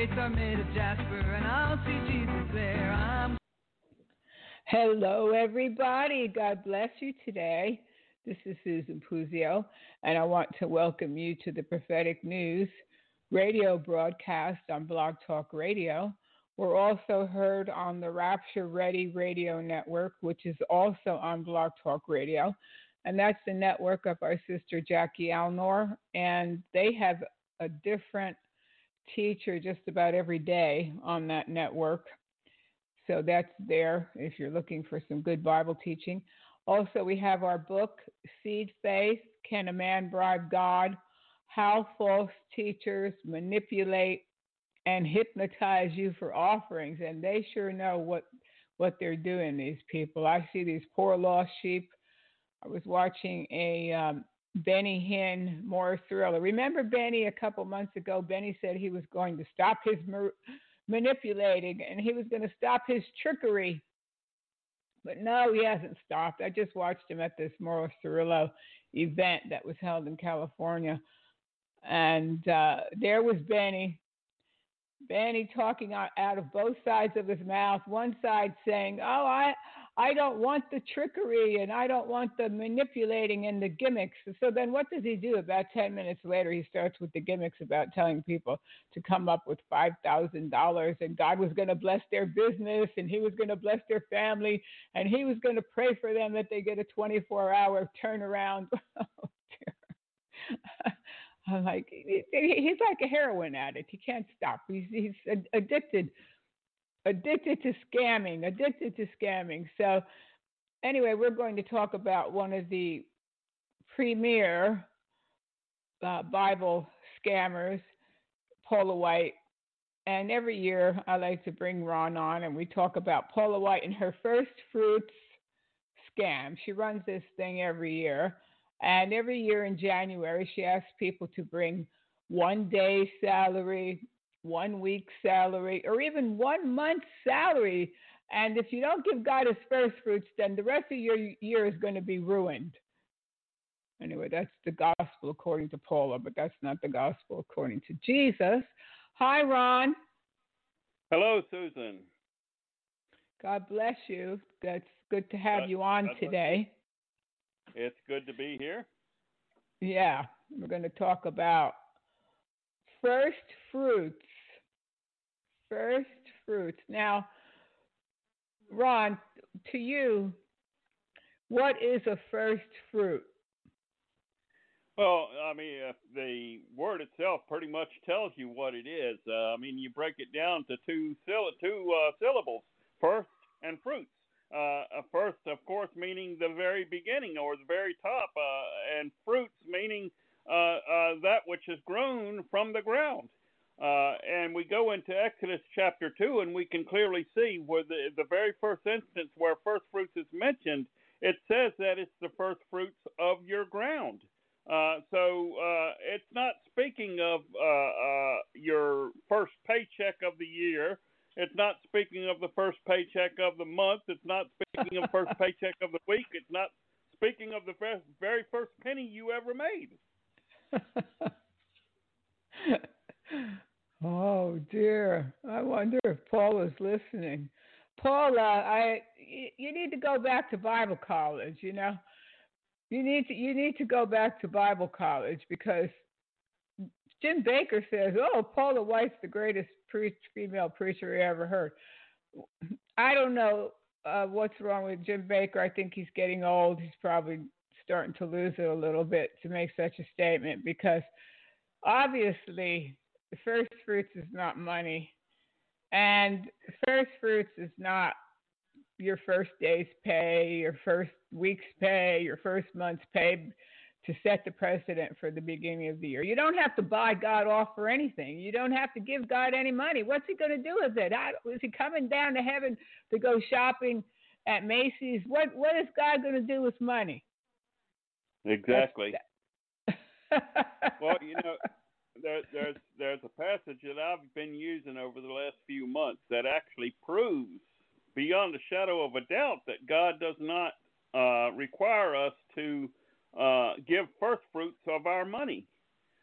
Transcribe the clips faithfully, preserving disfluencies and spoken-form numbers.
gates are made of jasper, and I'll see Jesus there. I'm Hello, everybody. God bless you today. This is Susan Puzio, and I want to welcome you to the Prophetic News radio broadcast on Blog Talk Radio. We're also heard on the Rapture Ready Radio Network, which is also on Blog Talk Radio, and that's the network of our sister Jackie Alnor, and they have a different teacher just about every day on that network. So that's there if you're looking for some good Bible teaching. Also, we have our book, Seed Faith, Can a Man Bribe God? How False Teachers Manipulate and Hypnotize You for Offerings. And they sure know what, what they're doing, these people. I see these poor lost sheep. I was watching a um, Benny Hinn Moore thriller. Remember Benny a couple months ago? Benny said he was going to stop his ma- manipulating and he was going to stop his trickery. But no, he hasn't stopped. I just watched him at this Morris Cirillo event that was held in California. And uh, there was Benny. Benny talking out, out of both sides of his mouth. One side saying, oh, I, I don't want the trickery and I don't want the manipulating and the gimmicks. So then what does he do? About ten minutes later, he starts with the gimmicks about telling people to come up with five thousand dollars and God was going to bless their business and he was going to bless their family and he was going to pray for them that they get a twenty-four hour turnaround. Oh, dear. I'm like, he's like a heroin addict. He can't stop. He's, he's addicted, addicted to scamming, addicted to scamming. So anyway, we're going to talk about one of the premier uh, Bible scammers, Paula White. And every year I like to bring Ron on and we talk about Paula White and her first fruits scam. She runs this thing every year. And every year in January, she asks people to bring one day's salary, one week's salary, or even one month's salary. And if you don't give God his first fruits, then the rest of your year is going to be ruined. Anyway, that's the gospel according to Paula, but that's not the gospel according to Jesus. Hi, Ron. Hello, Susan. God bless you. That's good to have God, you on God today. It's good to be here. Yeah, we're going to talk about first fruits. First fruits. Now, Ron, to you, what is a first fruit? Well, I mean, uh, the word itself pretty much tells you what it is. Uh, I mean, you break it down to two, syll- two uh, syllables, first and fruits. Uh, first, of course, meaning the very beginning or the very top, uh, and fruits meaning uh, uh, that which is grown from the ground. Uh, and we go into Exodus chapter two, and we can clearly see where the, the very first instance where first fruits is mentioned, it says that it's the first fruits of your ground. Uh, so uh, it's not speaking of uh, uh, your first paycheck of the year. It's not speaking of the first paycheck of the month. It's not speaking of the first paycheck of the week. It's not speaking of the first, very first penny you ever made. Oh, dear. I wonder if Paul is listening. Paula, I, you need to go back to Bible college, you know. You need to, you need to go back to Bible college because Jim Baker says, oh, Paula White's the greatest pre- female preacher I ever heard. I don't know uh, what's wrong with Jim Baker. I think he's getting old. He's probably starting to lose it a little bit to make such a statement because obviously the first fruits is not money. And first fruits is not your first day's pay, your first week's pay, your first month's pay to set the precedent for the beginning of the year. You don't have to buy God off for anything. You don't have to give God any money. What's he going to do with it? How, is he coming down to heaven to go shopping at Macy's? What What is God going to do with money? Exactly. Well, you know, there, there's there's a passage that I've been using over the last few months that actually proves beyond a shadow of a doubt that God does not uh, require us to uh, give first fruits of our money.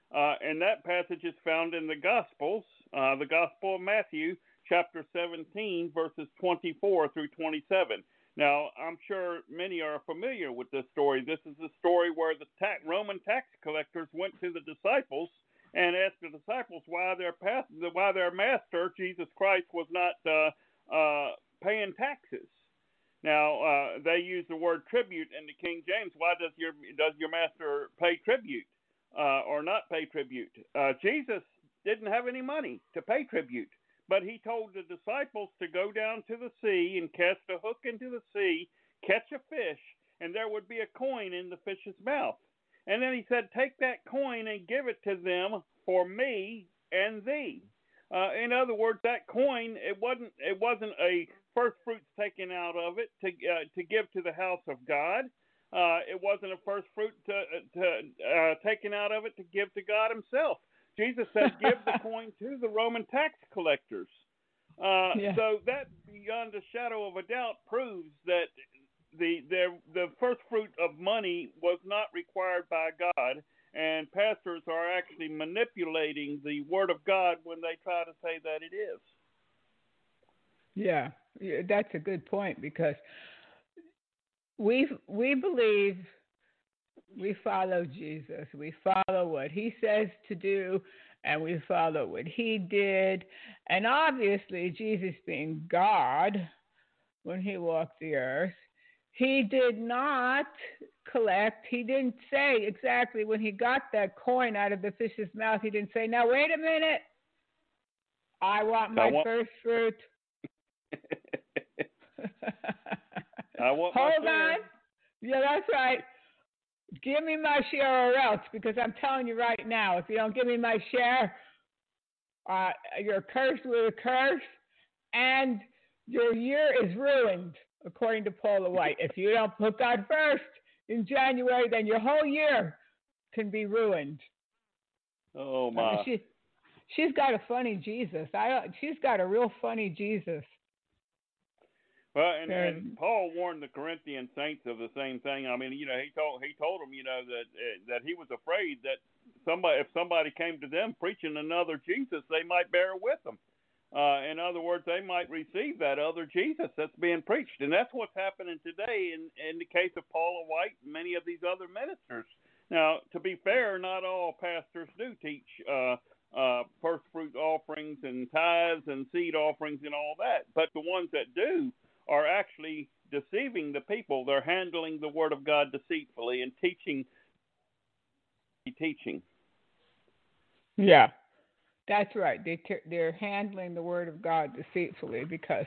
Uh, and that passage is found in the Gospels, uh, the Gospel of Matthew, chapter seventeen, verses twenty-four through twenty-seven. Now, I'm sure many are familiar with this story. This is the story where the ta- Roman tax collectors went to the disciples and asked the disciples why their past, why their master, Jesus Christ, was not uh, uh, paying taxes. Now, uh, they use the word tribute in the King James. Why does your does your master pay tribute uh, or not pay tribute? Uh, Jesus didn't have any money to pay tribute, but he told the disciples to go down to the sea and cast a hook into the sea, catch a fish, and there would be a coin in the fish's mouth. And then he said, take that coin and give it to them for me and thee. Uh, in other words, that coin, it wasn't it wasn't a first fruits taken out of it to uh, to give to the house of God. Uh, it wasn't a first fruit to, to uh, taken out of it to give to God himself. Jesus said, give the coin to the Roman tax collectors. Uh, yeah. So that, beyond a shadow of a doubt, proves that the, the the first fruit of money was not required by God, and pastors are actually manipulating the Word of God when they try to say that it is. Yeah, yeah, that's a good point, because we we believe we follow Jesus. We follow what he says to do, and we follow what he did. And obviously, Jesus being God, when he walked the earth, he did not collect. He didn't say exactly when he got that coin out of the fish's mouth. He didn't say, now, wait a minute. I want my I want- first fruit. I want Hold my share. on. Yeah, that's right. Give me my share or else, because I'm telling you right now, if you don't give me my share, uh, you're cursed with a curse, and your year is ruined, according to Paula White. If you don't put God first in January, then your whole year can be ruined. Oh, my. I mean, she, she's got a funny Jesus. I, she's got a real funny Jesus. Well, and, Very- and Paul warned the Corinthian saints of the same thing. I mean, you know, he told he told them, you know, that uh, that he was afraid that somebody, if somebody came to them preaching another Jesus, they might bear with them. Uh, in other words, they might receive that other Jesus that's being preached, and that's what's happening today in in the case of Paula White and many of these other ministers. Now, to be fair, not all pastors do teach uh, uh, first fruit offerings and tithes and seed offerings and all that, but the ones that do are actually deceiving the people. They're handling the Word of God deceitfully and teaching. Teaching. Yeah, that's right. They t- they're handling the Word of God deceitfully, because,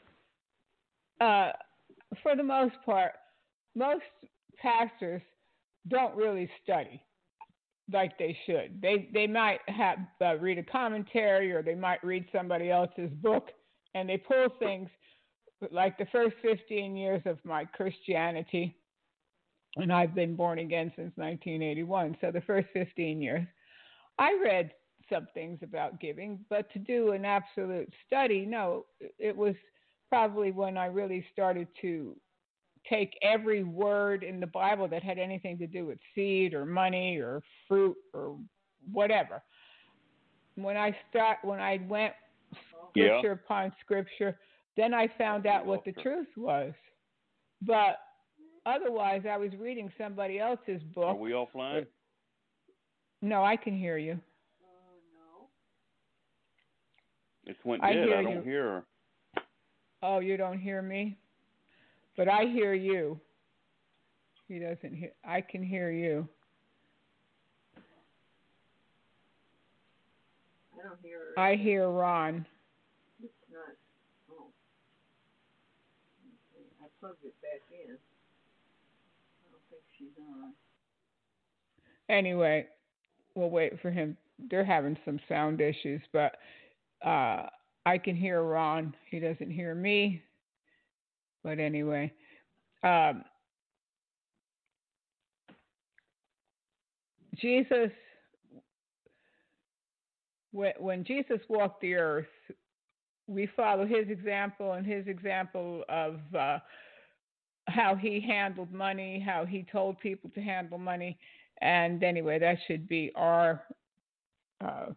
uh, for the most part, most pastors don't really study like they should. They they might have uh, read a commentary, or they might read somebody else's book, and they pull things. Like the first fifteen years of my Christianity, and I've been born again since nineteen eighty-one, so the first fifteen years, I read some things about giving, but to do an absolute study, no, it was probably when I really started to take every word in the Bible that had anything to do with seed or money or fruit or whatever. When I start, when I went scripture Yeah. upon scripture, then I found out what the truth was. But otherwise, I was reading somebody else's book. Are we offline? No, I can hear you. It's went I dead. hear I don't you. hear her. Oh, you don't hear me? But I hear you. He doesn't hear. I can hear you. I don't hear her. I hear Ron. It's not. Oh. I plugged it back in. I don't think she's on. Anyway, we'll wait for him. They're having some sound issues, but uh, I can hear Ron. He doesn't hear me. But anyway, um, Jesus, when, when Jesus walked the earth, we follow his example and his example of uh, how he handled money, how he told people to handle money. And anyway, that should be our uh,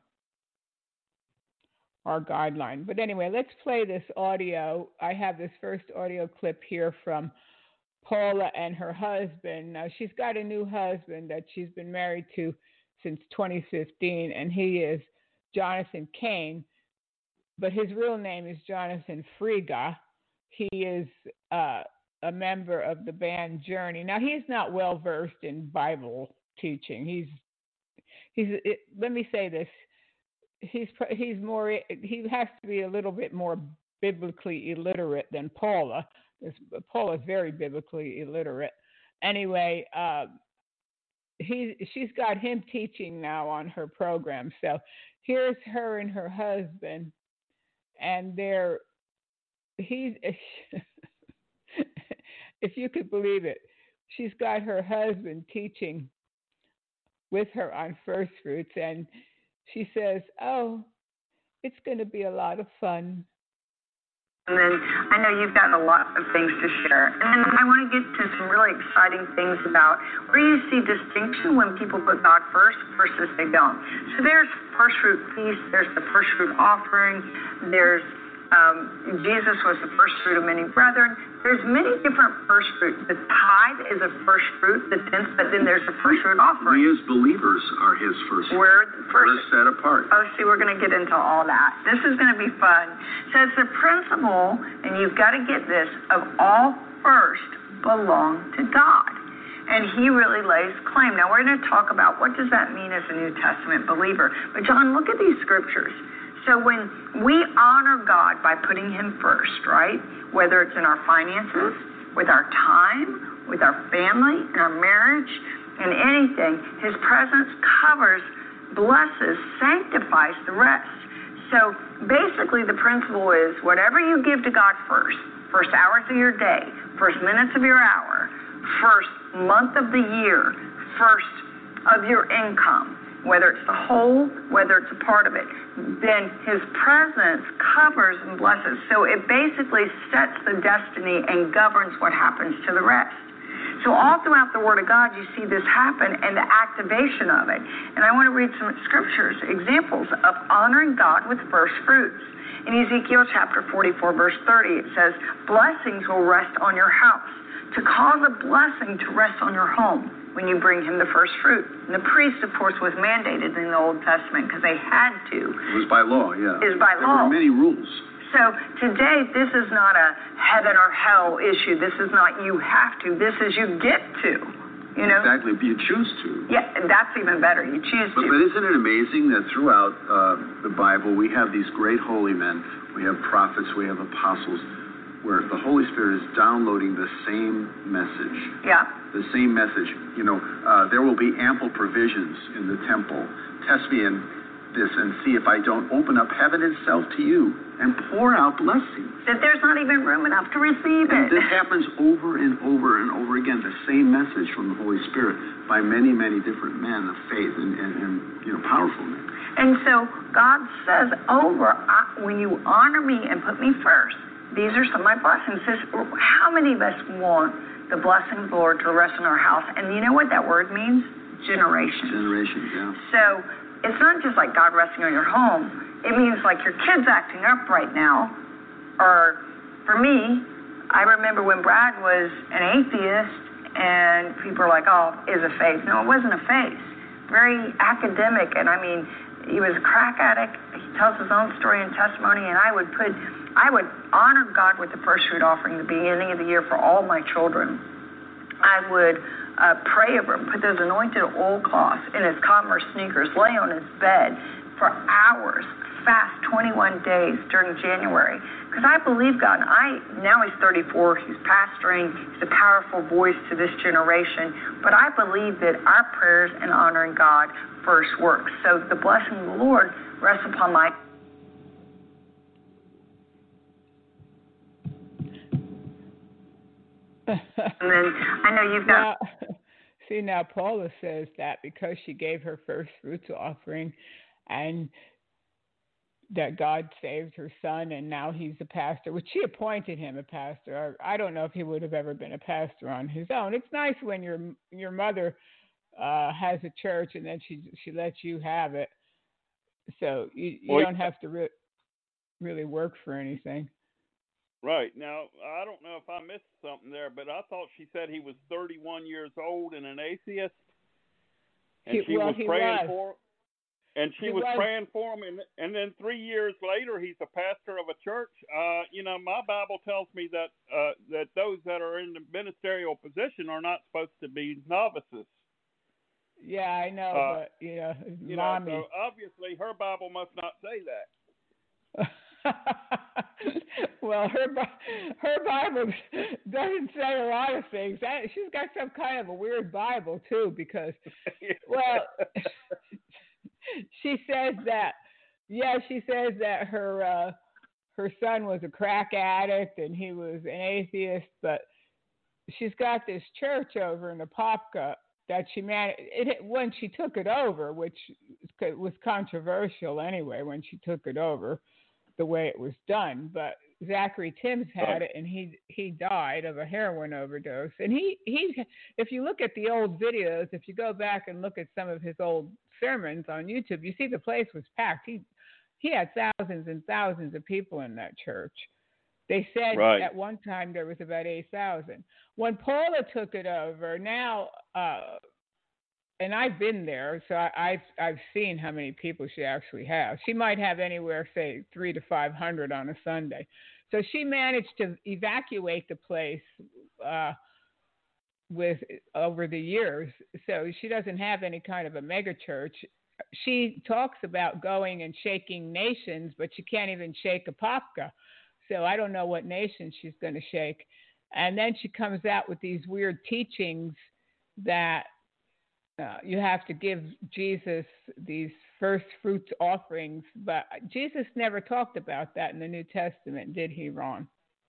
our guideline. But anyway, let's play this audio. I have this first audio clip here from Paula and her husband. Now, she's got a new husband that she's been married to since twenty fifteen, and he is Jonathan Cain, but his real name is Jonathan Friga. He is uh, a member of the band Journey. Now, he's not well versed in Bible teaching. He's he's. It, let me say this: he's he's more. He has to be a little bit more biblically illiterate than Paula. Paula is very biblically illiterate. Anyway, uh, he she's got him teaching now on her program. So here's her and her husband, and they're he's if you could believe it, she's got her husband teaching with her on first fruits, and she says, "Oh, it's going to be a lot of fun." And then I know you've got a lot of things to share. And then I want to get to some really exciting things about where you see distinction when people put God first versus they don't. So there's first fruit feast, there's the first fruit offering, there's um, Jesus was the first fruit of many brethren. There's many different first fruits. The tithe is a first fruit, the tenth, but then there's the first fruit offering. We as believers are his first fruit. We're the first. We're set apart. Oh, see, we're going to get into all that. This is going to be fun. So it's the principle, and you've got to get this, of all first belong to God. And he really lays claim. Now, we're going to talk about what does that mean as a New Testament believer. But, John, look at these scriptures. So when we honor God by putting him first, right, whether it's in our finances, with our time, with our family, in our marriage, in anything, his presence covers, blesses, sanctifies the rest. So basically the principle is whatever you give to God first, first hours of your day, first minutes of your hour, first month of the year, first of your income, whether it's the whole, whether it's a part of it, then his presence covers and blesses. So it basically sets the destiny and governs what happens to the rest. So all throughout the Word of God, you see this happen and the activation of it. And I want to read some scriptures, examples of honoring God with first fruits. In Ezekiel chapter forty-four, verse thirty, it says, blessings will rest on your house, to cause a blessing to rest on your home when you bring him the first fruit. And the priest, of course, was mandated in the Old Testament because they had to. It was by law, yeah. It was by there law. There were many rules. So today, this is not a heaven or hell issue. This is not you have to. This is you get to. You know? Exactly. You choose to. Yeah, that's even better. You choose but, to. But isn't it amazing that throughout uh, the Bible, we have these great holy men, we have prophets, we have apostles, where the Holy Spirit is downloading the same message. Yeah. The same message. You know, uh, there will be ample provisions in the temple. Test me in this and see if I don't open up heaven itself to you and pour out blessings. That there's not even room enough to receive and it. This happens over and over and over again, the same message from the Holy Spirit by many, many different men of faith and, and, and you know, powerful men. And so God says over, when you honor me and put me first, these are some of my blessings. Says, how many of us want the blessing of the Lord to rest in our house? And you know what that word means? Generations. Generations, yeah. So it's not just like God resting on your home. It means like your kids acting up right now. Or for me, I remember when Brad was an atheist and people were like, oh, is a faith. No, it wasn't a faith. Very academic. And I mean, he was a crack addict. He tells his own story and testimony. And I would put, I would honor God with the first fruit offering at the beginning of the year for all my children. I would uh, pray over him, put those anointed oil cloths in his Converse sneakers, lay on his bed for hours, fast twenty-one days during January. Because I believe God. And I now he's thirty-four, he's pastoring, he's a powerful voice to this generation. But I believe that our prayers and honoring God first works. So the blessing of the Lord rests upon my. And then I know you've got. Now, see, now Paula says that because she gave her first fruits offering, and that God saved her son, and now he's a pastor, which she appointed him a pastor. I, I don't know if he would have ever been a pastor on his own. It's nice when your your mother uh, has a church and then she she lets you have it. So you, you well, don't have to re- really work for anything. Right. Now, I don't know if I missed something there, but I thought she said he was thirty-one years old and an atheist, and He, she well, was he praying was. for and she He was, was praying for him, and and then three years later, he's a pastor of a church. Uh, you know, my Bible tells me that uh, that those that are in the ministerial position are not supposed to be novices. Yeah, I know, Uh, but you know, You mommy. know, so obviously her Bible must not say that. Well, her Bi- her Bible doesn't say a lot of things. That, she's got some kind of a weird Bible too, because well, she says that yeah, she says that her uh, her son was a crack addict and he was an atheist, but she's got this church over in Apopka that she managed it when she took it over, which was controversial anyway when she took it over, the way it was done. But Zachary Timms had it, and he he died of a heroin overdose. And he he, if you look at the old videos, if you go back and look at some of his old sermons on YouTube, you see the place was packed. He he had thousands and thousands of people in that church. They said right. at one time there was about eight thousand. When Paula took it over, now, uh, and I've been there, so I, I've I've seen how many people she actually has. She might have anywhere, say, three to five hundred on a Sunday. So she managed to evacuate the place uh, with over the years. So she doesn't have any kind of a mega church. She talks about going and shaking nations, but she can't even shake Apopka. So I don't know what nation she's going to shake. And then she comes out with these weird teachings that uh, you have to give Jesus these first fruits offerings. But Jesus never talked about that in the New Testament, did he, Ron?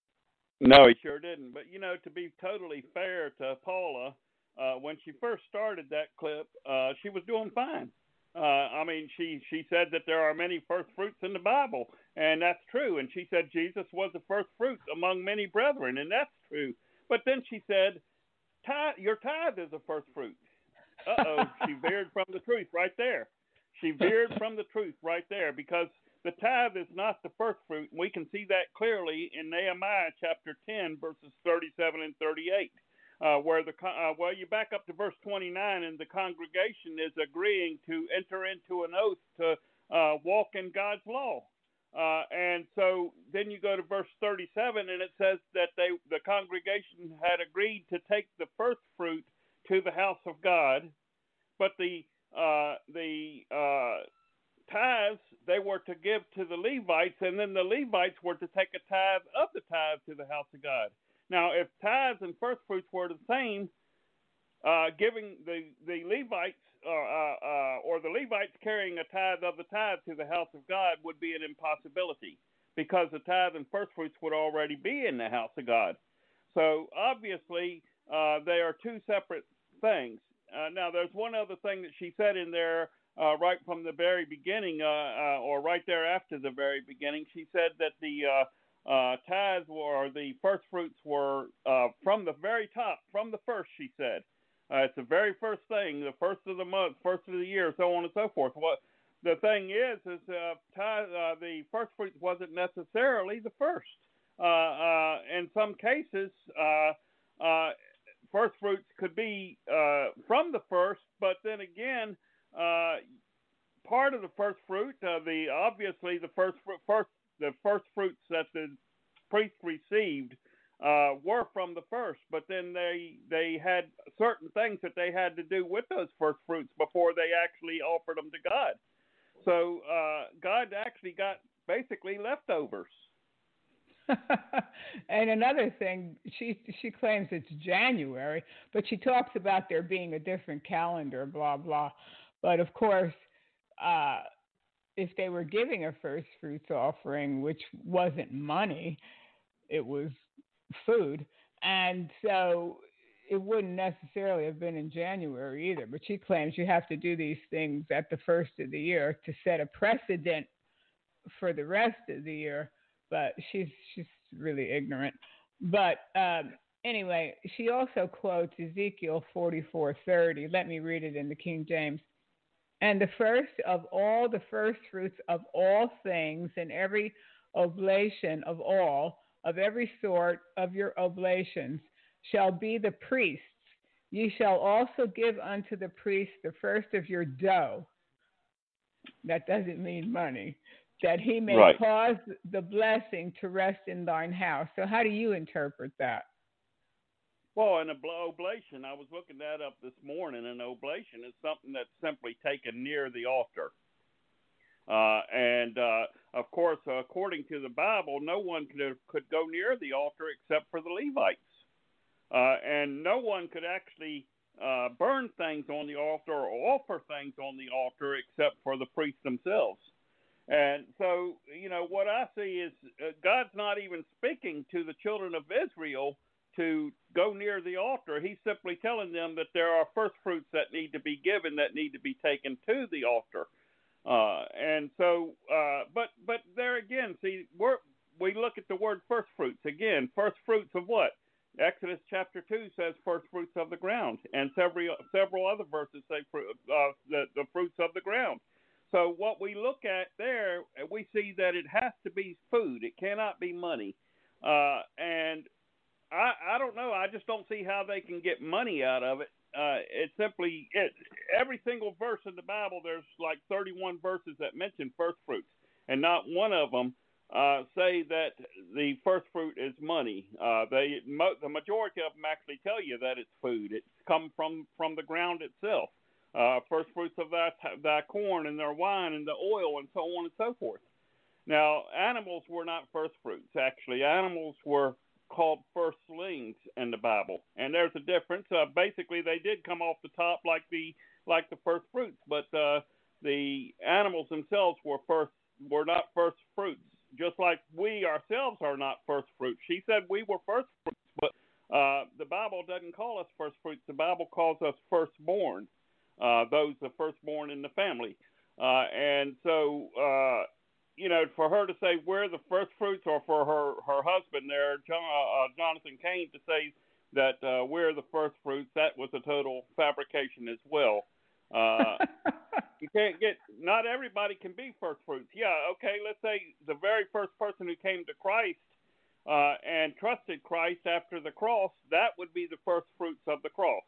No, he sure didn't. But, you know, to be totally fair to Paula, uh, when she first started that clip, uh, she was doing fine. Uh, I mean, she, she said that there are many first fruits in the Bible, and that's true. And she said Jesus was the first fruit among many brethren, and that's true. But then she said, tithe, your tithe is a first fruit. Uh-oh, she veered from the truth right there. She veered from the truth right there, because the tithe is not the first fruit. We can see that clearly in Nehemiah chapter ten, verses thirty-seven and thirty-eight. Uh, where the uh, well, you back up to verse twenty-nine, and the congregation is agreeing to enter into an oath to uh, walk in God's law. Uh, and so then you go to verse thirty-seven, and it says that they, the congregation had agreed to take the first fruit to the house of God, but the uh, the uh, tithes they were to give to the Levites, and then the Levites were to take a tithe of the tithe to the house of God. Now, if tithes and first fruits were the same, uh, giving the, the Levites uh, uh, uh, or the Levites carrying a tithe of the tithe to the house of God would be an impossibility, because the tithe and first fruits would already be in the house of God. So obviously, uh, they are two separate things. Uh, now, there's one other thing that she said in there uh, right from the very beginning, uh, uh, or right there after the very beginning. She said that the uh, Uh, tithes or the first fruits were uh, from the very top, from the first, she said. Uh, it's the very first thing, the first of the month, first of the year, so on and so forth. What the thing is, is uh, tithe, uh, the first fruits wasn't necessarily the first. Uh, uh, in some cases, uh, uh, first fruits could be uh, from the first, but then again, uh, part of the first fruit, uh, the obviously the first first the first fruits that the priest received uh, were from the first, but then they they had certain things that they had to do with those first fruits before they actually offered them to God. So uh, God actually got basically leftovers. And another thing, she she claims it's January, but she talks about there being a different calendar, blah, blah. But of course, uh, if they were giving a first fruits offering, which wasn't money, it was food. And so it wouldn't necessarily have been in January either. But she claims you have to do these things at the first of the year to set a precedent for the rest of the year. But she's she's really ignorant. But um, anyway, she also quotes Ezekiel forty-four thirty. Let me read it in the King James. And the first of all the first fruits of all things, and every oblation of all, of every sort of your oblations, shall be the priest's. Ye shall also give unto the priest the first of your dough. That doesn't mean money. That he may Right. cause the blessing to rest in thine house. So how do you interpret that? Well, an oblation, I was looking that up this morning. An oblation is something that's simply taken near the altar. Uh, and, uh, of course, according to the Bible, no one could, could go near the altar except for the Levites. Uh, and no one could actually uh, burn things on the altar or offer things on the altar except for the priests themselves. And so, you know, what I see is uh, God's not even speaking to the children of Israel to go near the altar. He's simply telling them that there are first fruits that need to be given, that need to be taken to the altar. Uh, and so, uh, but but there again, see, we're, we look at the word first fruits. Again, first fruits of what? Exodus chapter two says first fruits of the ground, and several several other verses say uh, the, the fruits of the ground. So what we look at there, we see that it has to be food. It cannot be money. Uh, and I, I don't know. I just don't see how they can get money out of it. Uh, it's simply it, every single verse in the Bible. There's like thirty-one verses that mention first fruits, and not one of them uh, say that the first fruit is money. Uh, they mo- the majority of them actually tell you that it's food. It's come from from the ground itself. Uh, first fruits of thy, thy corn and their wine and the oil and so on and so forth. Now, animals were not first fruits. Actually, animals were called firstlings in the Bible, and there's a difference. Uh, basically, they did come off the top like the like the first fruits, but uh, the animals themselves were first were not first fruits. Just like we ourselves are not first fruits. She said we were first fruits, but uh, the Bible doesn't call us first fruits. The Bible calls us firstborn. Uh, those the firstborn in the family, uh, and so uh, you know, for her to say we're the first fruits, or for her her husband there, John, uh, Jonathan Cain, to say that uh, we're the first fruits, that was a total fabrication as well. Uh, you can't get. Not everybody can be first fruits. Yeah, okay. Let's say the very first person who came to Christ uh, and trusted Christ after the cross, that would be the first fruits of the cross.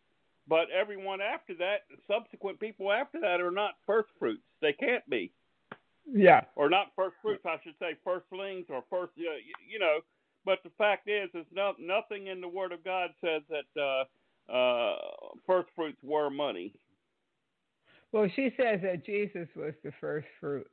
But everyone after that, subsequent people after that, are not first fruits. They can't be. Yeah. Or not first fruits, I should say, firstlings or first, uh, you, you know. But the fact is, is no, nothing in the Word of God says that uh, uh, first fruits were money. Well, she says that Jesus was the first fruit.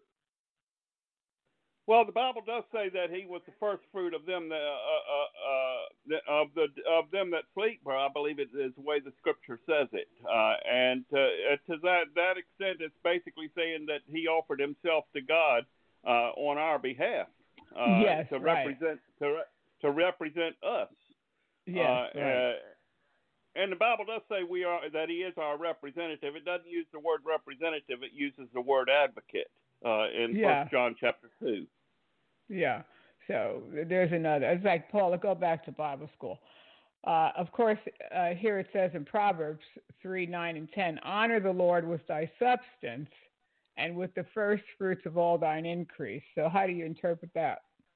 Well, the Bible does say that he was the first fruit of them that uh, uh, uh, of the of them that sleep. I believe it is the way the Scripture says it, uh, and to, to that that extent, it's basically saying that he offered himself to God uh, on our behalf uh, yes, to right. represent to to represent us. Yes, uh, right. uh, and the Bible does say we are that he is our representative. It doesn't use the word representative; it uses the word advocate uh, in yeah. First John chapter two. Yeah, so there's another. It's like, Paula, go back to Bible school. Uh, of course, uh, here it says in Proverbs three, nine, and ten, honor the Lord with thy substance and with the first fruits of all thine increase. So how do you interpret that?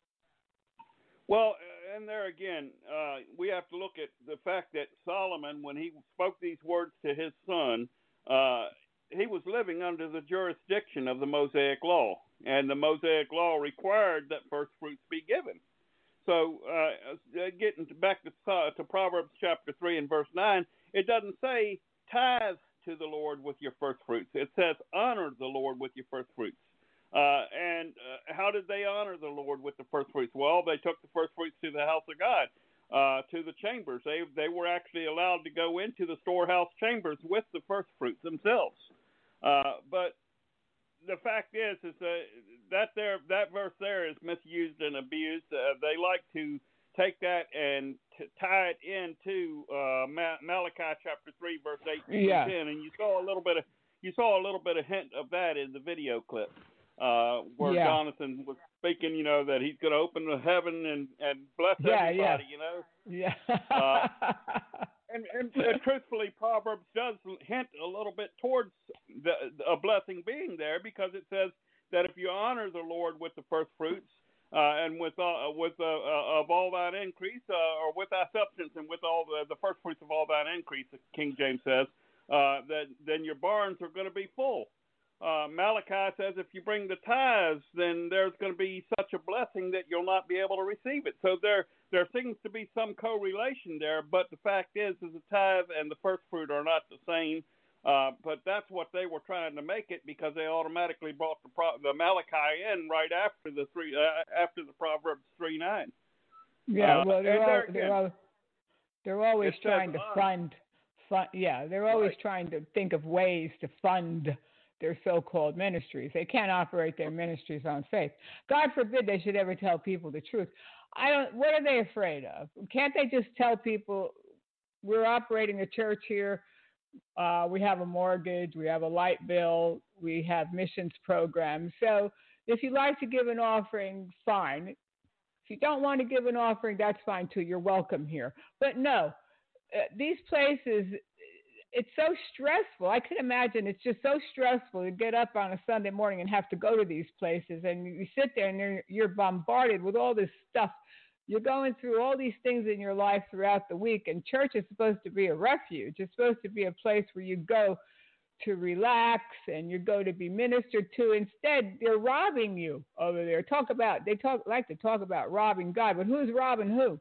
Well, and there again, uh, we have to look at the fact that Solomon, when he spoke these words to his son, uh, he was living under the jurisdiction of the Mosaic Law. And the Mosaic Law required that first fruits be given. So, uh, getting back to, uh, to Proverbs chapter three and verse nine, it doesn't say tithe to the Lord with your first fruits. It says honor the Lord with your first fruits. Uh, and uh, how did they honor the Lord with the first fruits? Well, they took the first fruits to the house of God, uh, to the chambers. They they were actually allowed to go into the storehouse chambers with the first fruits themselves. Uh, but the fact is, is that that there that verse there is misused and abused. Uh, they like to take that and t- tie it into uh, Ma- Malachi chapter three, verse eight yeah. through ten, and you saw a little bit of you saw a little bit of hint of that in the video clip uh, where yeah. Jonathan was speaking. You know that he's going to open the heaven and, and bless yeah, everybody. Yeah. You know. Yeah. uh, And, and, and truthfully, Proverbs does hint a little bit towards the, a blessing being there, because it says that if you honor the Lord with the first fruits uh, and with uh, with uh, uh, of all thine increase, uh, or with thy substance and with all the, the first fruits of all thine increase, King James says, uh, that then your barns are going to be full. Uh, Malachi says if you bring the tithes, then there's going to be such a blessing that you'll not be able to receive it. So there there seems to be some correlation there, but the fact is, is the tithe and the first fruit are not the same. Uh, but that's what they were trying to make it, because they automatically brought the Pro- the Malachi in right after the three uh, after the Proverbs three nine. Yeah, uh, well, they're all, there they're all, they're always trying to uh, fund, fund. Yeah, they're always right. trying to think of ways to fund their so-called ministries. They can't operate their ministries on faith. God forbid they should ever tell people the truth. I don't. What are they afraid of? Can't they just tell people, we're operating a church here, uh, we have a mortgage, we have a light bill, we have missions programs. So if you like to give an offering, fine. If you don't want to give an offering, that's fine too. You're welcome here. But no, uh, these places, it's so stressful. I can imagine it's just so stressful to get up on a Sunday morning and have to go to these places, and you sit there and you're, you're bombarded with all this stuff. You're going through all these things in your life throughout the week, and church is supposed to be a refuge. It's supposed to be a place where you go to relax and you go to be ministered to. Instead, they're robbing you over there. Talk about, they talk like to talk about robbing God, but who's robbing who?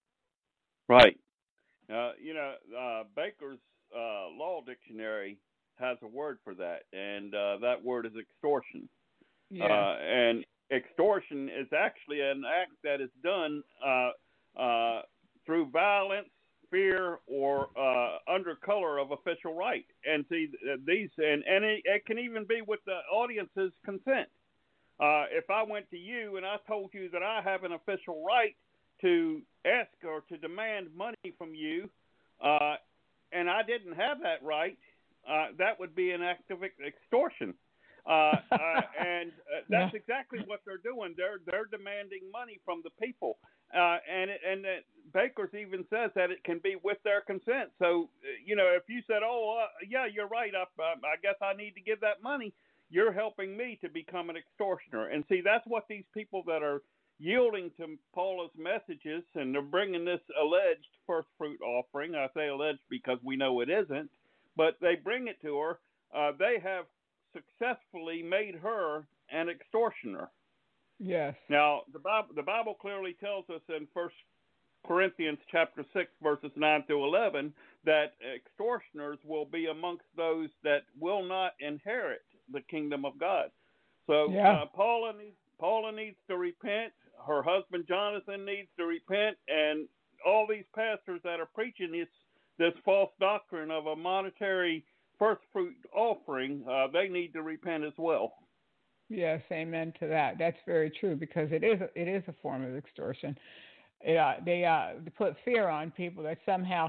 Right. Uh, you know, uh, Baker's uh, Law Dictionary has a word for that, and uh, that word is extortion. Yeah. Uh, and extortion is actually an act that is done uh, uh, through violence, fear, or uh, under color of official right. And see these, and, and it, it can even be with the audience's consent. Uh, if I went to you and I told you that I have an official right to ask or to demand money from you, uh, and I didn't have that right, uh, that would be an act of extortion. Uh, uh, and uh, that's yeah. exactly what they're doing. They're they're demanding money from the people, uh, and it, and it, Baker's even says that it can be with their consent. So you know, if you said, "Oh, uh, yeah, you're right. I, I guess I need to give that money," you're helping me to become an extortioner. And see, that's what these people that are yielding to Paula's messages, and they're bringing this alleged first fruit offering. I say alleged because we know it isn't, but they bring it to her. Uh, they have successfully made her an extortioner. Yes. Now, the Bible, the Bible clearly tells us in First Corinthians chapter six, verses nine through eleven, that extortioners will be amongst those that will not inherit the kingdom of God. So yeah. uh, Paula needs Paula needs to repent. Her husband Jonathan needs to repent, and all these pastors that are preaching this this false doctrine of a monetary first fruit offering, uh, they need to repent as well. Yes, amen to that. That's very true, because it is a, it is a form of extortion. It, uh, they uh, put fear on people that somehow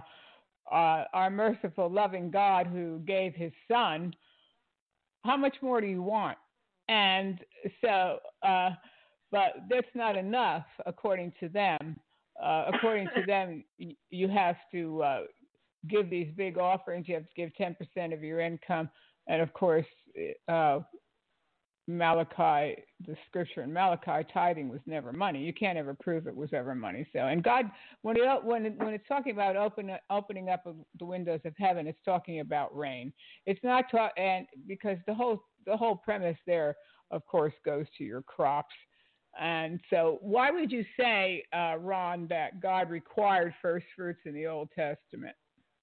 uh, our merciful, loving God who gave His Son, how much more do you want? And so, uh, but that's not enough, according to them. Uh, according to them, y- you have to uh, give these big offerings. You have to give ten percent of your income. And of course, uh, Malachi, the scripture in Malachi, tithing was never money. You can't ever prove it was ever money. So, and God, when it, when it, when it's talking about open, opening up of the windows of heaven, it's talking about rain. It's not ta- and because the whole the whole premise there, of course, goes to your crops. And so, why would you say, uh, Ron, that God required first fruits in the Old Testament?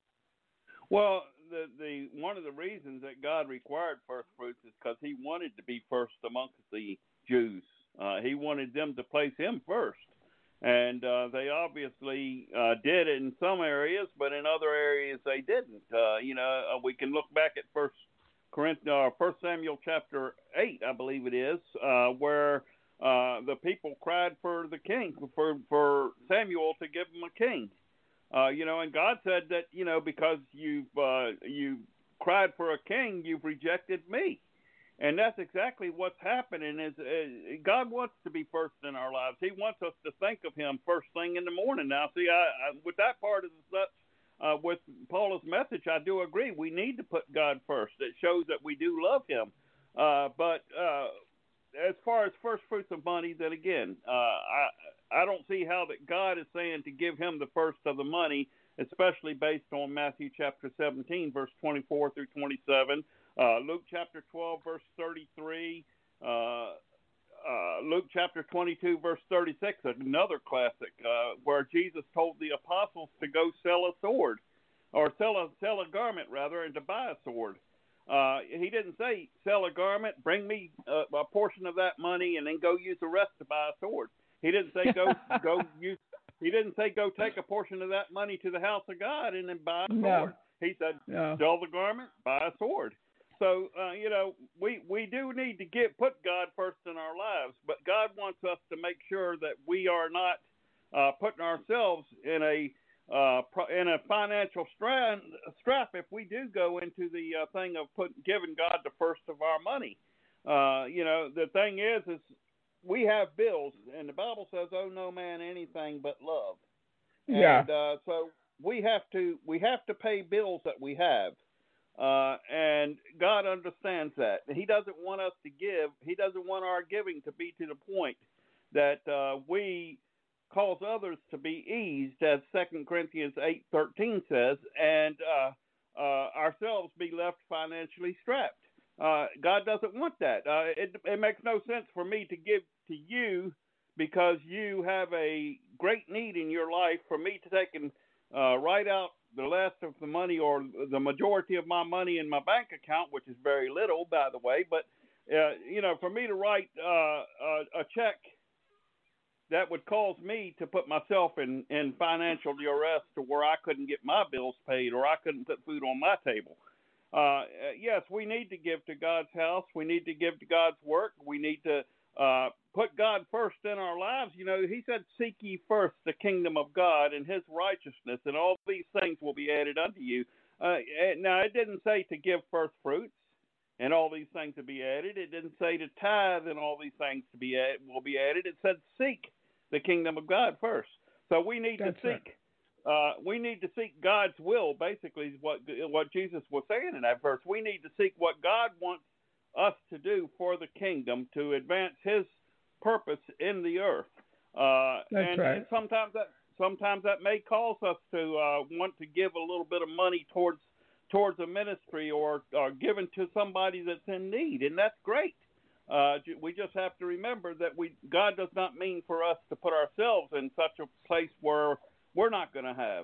Well, the the one of the reasons that God required first fruits is because He wanted to be first amongst the Jews. Uh, he wanted them to place Him first, and uh, they obviously uh, did it in some areas, but in other areas they didn't. Uh, you know, uh, we can look back at First Corinthians, uh, First Samuel chapter eight, I believe it is, uh, where uh, the people cried for the king, for for Samuel to give them a king. Uh, you know, and God said that, you know, because you've uh, you cried for a king, you've rejected me, and that's exactly what's happening. Is uh, God wants to be first in our lives. He wants us to think of Him first thing in the morning. Now, see, I, I, with that part of the such, uh, with Paula's message, I do agree. We need to put God first. It shows that we do love Him. Uh, but uh, as far as first fruits of money, then again, uh, I I don't see how that God is saying to give Him the first of the money, especially based on Matthew chapter seventeen, verse twenty-four through twenty-seven, uh, Luke chapter twelve, verse thirty-three, uh, uh, Luke chapter twenty-two, verse thirty-six, another classic, uh, where Jesus told the apostles to go sell a sword, or sell a sell a garment rather, and to buy a sword. Uh, he didn't say sell a garment, bring me a, a portion of that money, and then go use the rest to buy a sword. He didn't say go go use. He didn't say go take a portion of that money to the house of God and then buy a sword. No. He said No. sell the garment, buy a sword. So uh, you know we, we do need to get put God first in our lives, but God wants us to make sure that we are not uh, putting ourselves in a uh, in a financial strand, strap if we do go into the uh, thing of put, giving God the first of our money. Uh, you know the thing is is we have bills, and the Bible says, "Owe no man anything but love." Yeah. And uh, so we have to we have to pay bills that we have, uh, and God understands that. He doesn't want us to give. He doesn't want our giving to be to the point that uh, we cause others to be eased, as Second Corinthians eight thirteen says, and uh, uh, ourselves be left financially strapped. Uh, God doesn't want that. Uh, it, it makes no sense for me to give to you because you have a great need in your life for me to take and uh, write out the rest of the money or the majority of my money in my bank account, which is very little, by the way. But, uh, you know, for me to write uh, a, a check that would cause me to put myself in, in financial duress to where I couldn't get my bills paid or I couldn't put food on my table. Uh, yes, we need to give to God's house. We need to give to God's work. We need to uh, put God first in our lives. You know, He said, "Seek ye first the kingdom of God and His righteousness, and all these things will be added unto you." Uh, now, it didn't say to give first fruits and all these things to be added. It didn't say to tithe and all these things to be add, will be added. It said, "Seek the kingdom of God first." So we need That's to seek. Right. Uh, we need to seek God's will, basically, is what what Jesus was saying in that verse. We need to seek what God wants us to do for the kingdom to advance His purpose in the earth. Uh, That's and, right. and sometimes that sometimes that may cause us to uh, want to give a little bit of money towards towards a ministry or, or given to somebody that's in need, and that's great. Uh, we just have to remember that we God does not mean for us to put ourselves in such a place where we're not going to have.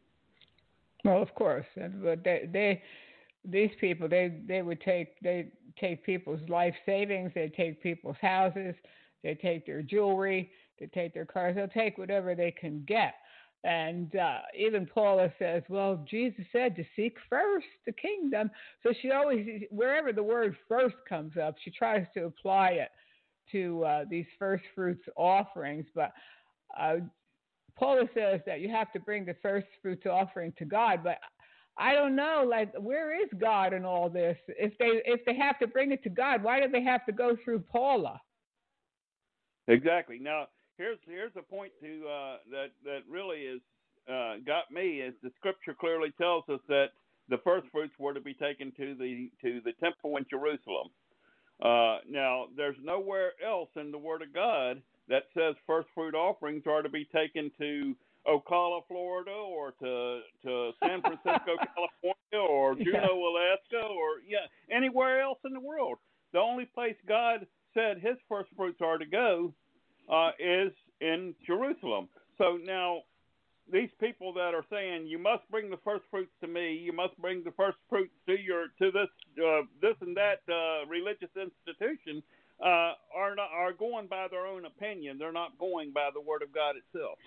Well, of course, and but they, they, these people, they, they would take they take people's life savings, they take people's houses, they take their jewelry, they take their cars, they'll take whatever they can get. And uh, even Paula says, well, Jesus said to seek first the kingdom. So she always, wherever the word first comes up, she tries to apply it to uh, these first fruits offerings. But uh, Paula says that you have to bring the first fruits offering to God, but I don't know, like, where is God in all this? If they if they have to bring it to God, why do they have to go through Paula? Exactly. Now, here's here's a point to uh, that that really is uh, got me is the Scripture clearly tells us that the first fruits were to be taken to the to the temple in Jerusalem. Uh, now, there's nowhere else in the Word of God that says first fruit offerings are to be taken to Ocala, Florida, or to to San Francisco, California, or Juneau, Yeah. Alaska, or yeah, anywhere else in the world. The only place God said His first fruits are to go uh, is in Jerusalem. So now, these people that are saying you must bring the first fruits to me, you must bring the first fruits to your to this uh, this and that uh, religious institution. Uh, are not, are going by their own opinion. They're not going by the Word of God itself.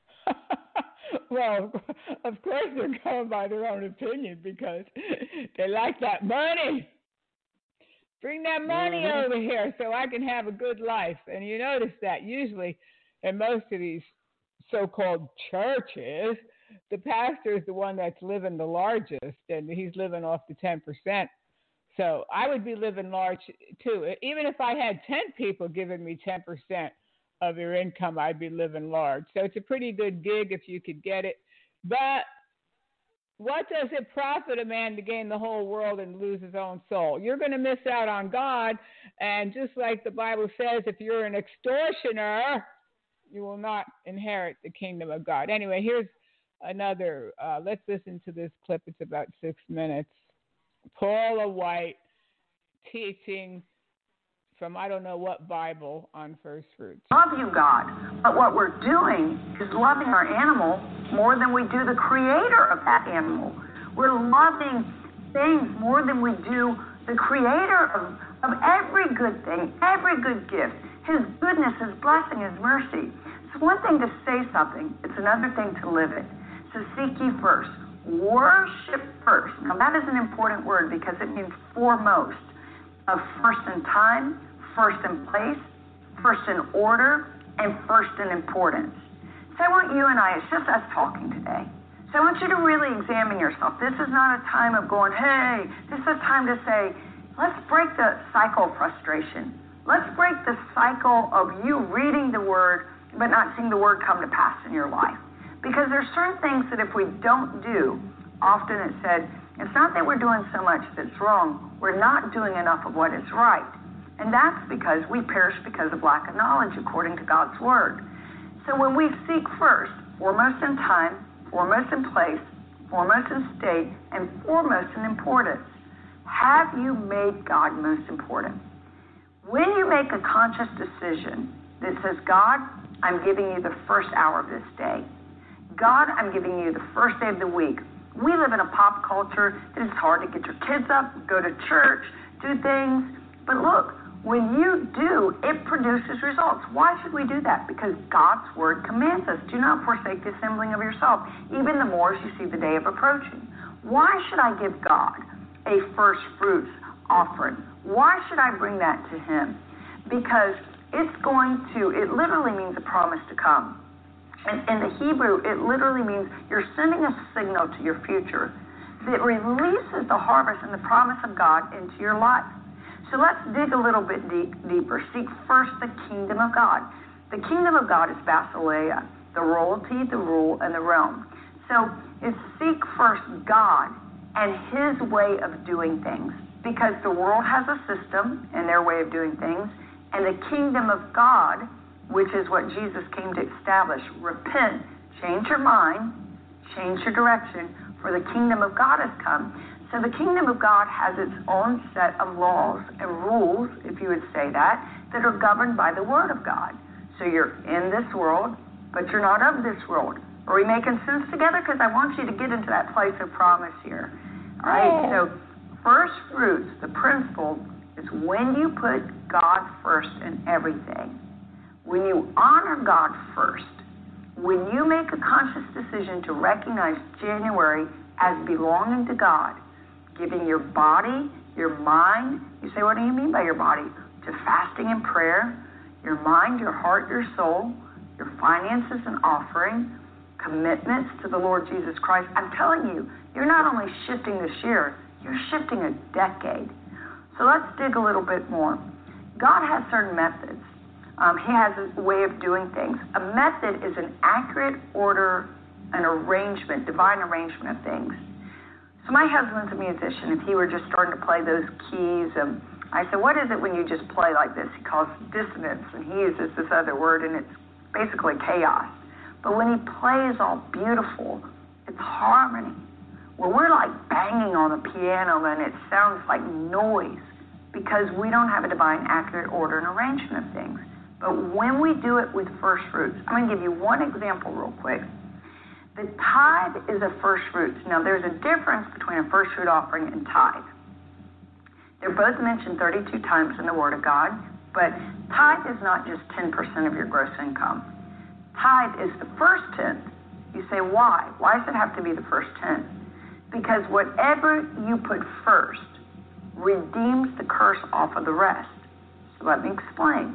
Well, of course they're going by their own opinion because they like that money. Bring that money Mm-hmm. over here so I can have a good life. And you notice that usually in most of these so-called churches, the pastor is the one that's living the largest, and he's living off the ten percent. So I would be living large too. Even if I had ten people giving me ten percent of their income, I'd be living large. So it's a pretty good gig if you could get it. But what does it profit a man to gain the whole world and lose his own soul? You're going to miss out on God. And just like the Bible says, if you're an extortioner, you will not inherit the kingdom of God. Anyway, here's another. Uh, let's listen to this clip. It's about six minutes. Paula White teaching from I don't know what Bible on first fruits. Love you, God. But what we're doing is loving our animal more than we do the creator of that animal. We're loving things more than we do the creator of, of every good thing, every good gift, his goodness, his blessing, his mercy. It's one thing to say something. It's another thing to live it. So seek ye first. Worship first. Now that is an important word because it means foremost. Of first in time, first in place, first in order, and first in importance. So I want you and I, it's just us talking today. So I want you to really examine yourself. This is not a time of going, hey, this is a time to say, let's break the cycle of frustration. Let's break the cycle of you reading the word, but not seeing the word come to pass in your life. Because there's certain things that if we don't do, often it's said, it's not that we're doing so much that's wrong, we're not doing enough of what is right. And that's because we perish because of lack of knowledge according to God's word. So when we seek first, foremost in time, foremost in place, foremost in state, and foremost in importance, have you made God most important? When you make a conscious decision that says, God, I'm giving you the first hour of this day. God, I'm giving you the first day of the week. We live in a pop culture that it's hard to get your kids up, go to church, do things. But look, when you do, it produces results. Why should we do that? Because God's word commands us, do not forsake the assembling of yourself, even the more as you see the day of approaching. Why should I give God a first fruits offering? Why should I bring that to him? Because it's going to, it literally means a promise to come. And in the Hebrew, it literally means you're sending a signal to your future that releases the harvest and the promise of God into your life. So let's dig a little bit deep, deeper. Seek first the kingdom of God. The kingdom of God is Basileia, the royalty, the rule, and the realm. So it's seek first God and his way of doing things. Because the world has a system and their way of doing things, and the kingdom of God, which is what Jesus came to establish. Repent, change your mind, change your direction, for the kingdom of God has come. So the kingdom of God has its own set of laws and rules, if you would say that, that are governed by the word of God. So you're in this world, but you're not of this world. Are we making sense together? Because I want you to get into that place of promise here. All right, so first fruits, the principle is when you put God first in everything. When you honor God first, when you make a conscious decision to recognize January as belonging to God, giving your body, your mind, you say, what do you mean by your body? To fasting and prayer, your mind, your heart, your soul, your finances and offering, commitments to the Lord Jesus Christ. I'm telling you, you're not only shifting this year, you're shifting a decade. So let's dig a little bit more. God has certain methods. Um, he has a way of doing things. A method is an accurate order, an arrangement, divine arrangement of things. So my husband's a musician. If he were just starting to play those keys, um, I said, what is it when you just play like this? He calls it dissonance, and he uses this other word, and it's basically chaos. But when he plays all beautiful, it's harmony. Well, we're like banging on the piano, and it sounds like noise because we don't have a divine, accurate order and arrangement of things. But when we do it with first fruits, I'm going to give you one example real quick. The tithe is a first fruits. Now, there's a difference between a first fruit offering and tithe. They're both mentioned thirty-two times in the Word of God, but tithe is not just ten percent of your gross income. Tithe is the first tenth. You say, why? Why does it have to be the first tenth? Because whatever you put first redeems the curse off of the rest. So let me explain.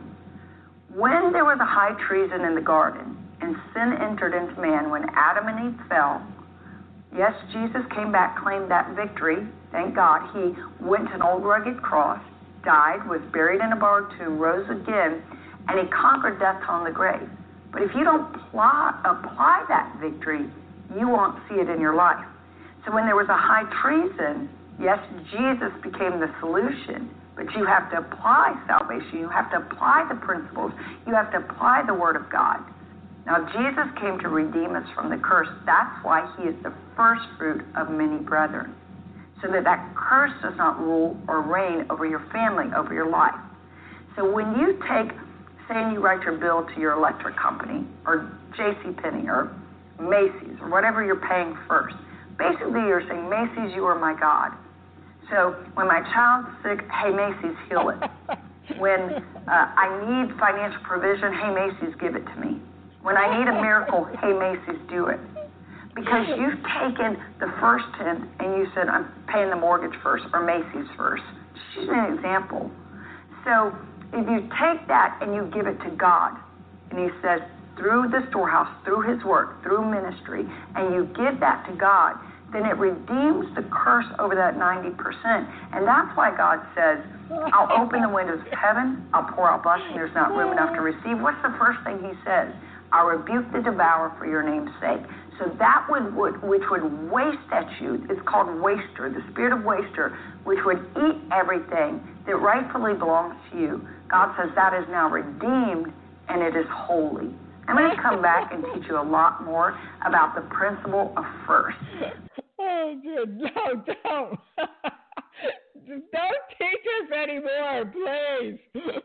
When there was a high treason in the garden and sin entered into man when Adam and Eve fell, yes, Jesus came back, claimed that victory. Thank God. He went to an old rugged cross, died, was buried in a borrowed tomb, rose again, and he conquered death on the grave. But if you don't apply, apply that victory, you won't see it in your life. So when there was a high treason, yes, Jesus became the solution, but you have to apply salvation. You have to apply the principles. You have to apply the Word of God. Now, Jesus came to redeem us from the curse. That's why he is the first fruit of many brethren, so that that curse does not rule or reign over your family, over your life. So when you take, say, and you write your bill to your electric company or JCPenney or Macy's or whatever you're paying first, basically you're saying, Macy's, you are my God. So when my child's sick, hey, Macy's, heal it. When uh, I need financial provision, hey, Macy's, give it to me. When I need a miracle, hey, Macy's, do it. Because you've taken the first tenth and you said, I'm paying the mortgage first or Macy's first. Just an example. So if you take that and you give it to God, and he says, through the storehouse, through his work, through ministry, and you give that to God, then it redeems the curse over that ninety percent. And that's why God says, I'll open the windows of heaven, I'll pour out blessing, there's not room enough to receive. What's the first thing he says? I'll rebuke the devourer for your name's sake. So that would, would which would waste at you, it's called waster, the spirit of waster, which would eat everything that rightfully belongs to you. God says that is now redeemed and it is holy. I'm going to come back and teach you a lot more about the principle of first. Oh, dude, no, don't. Don't teach us anymore, please.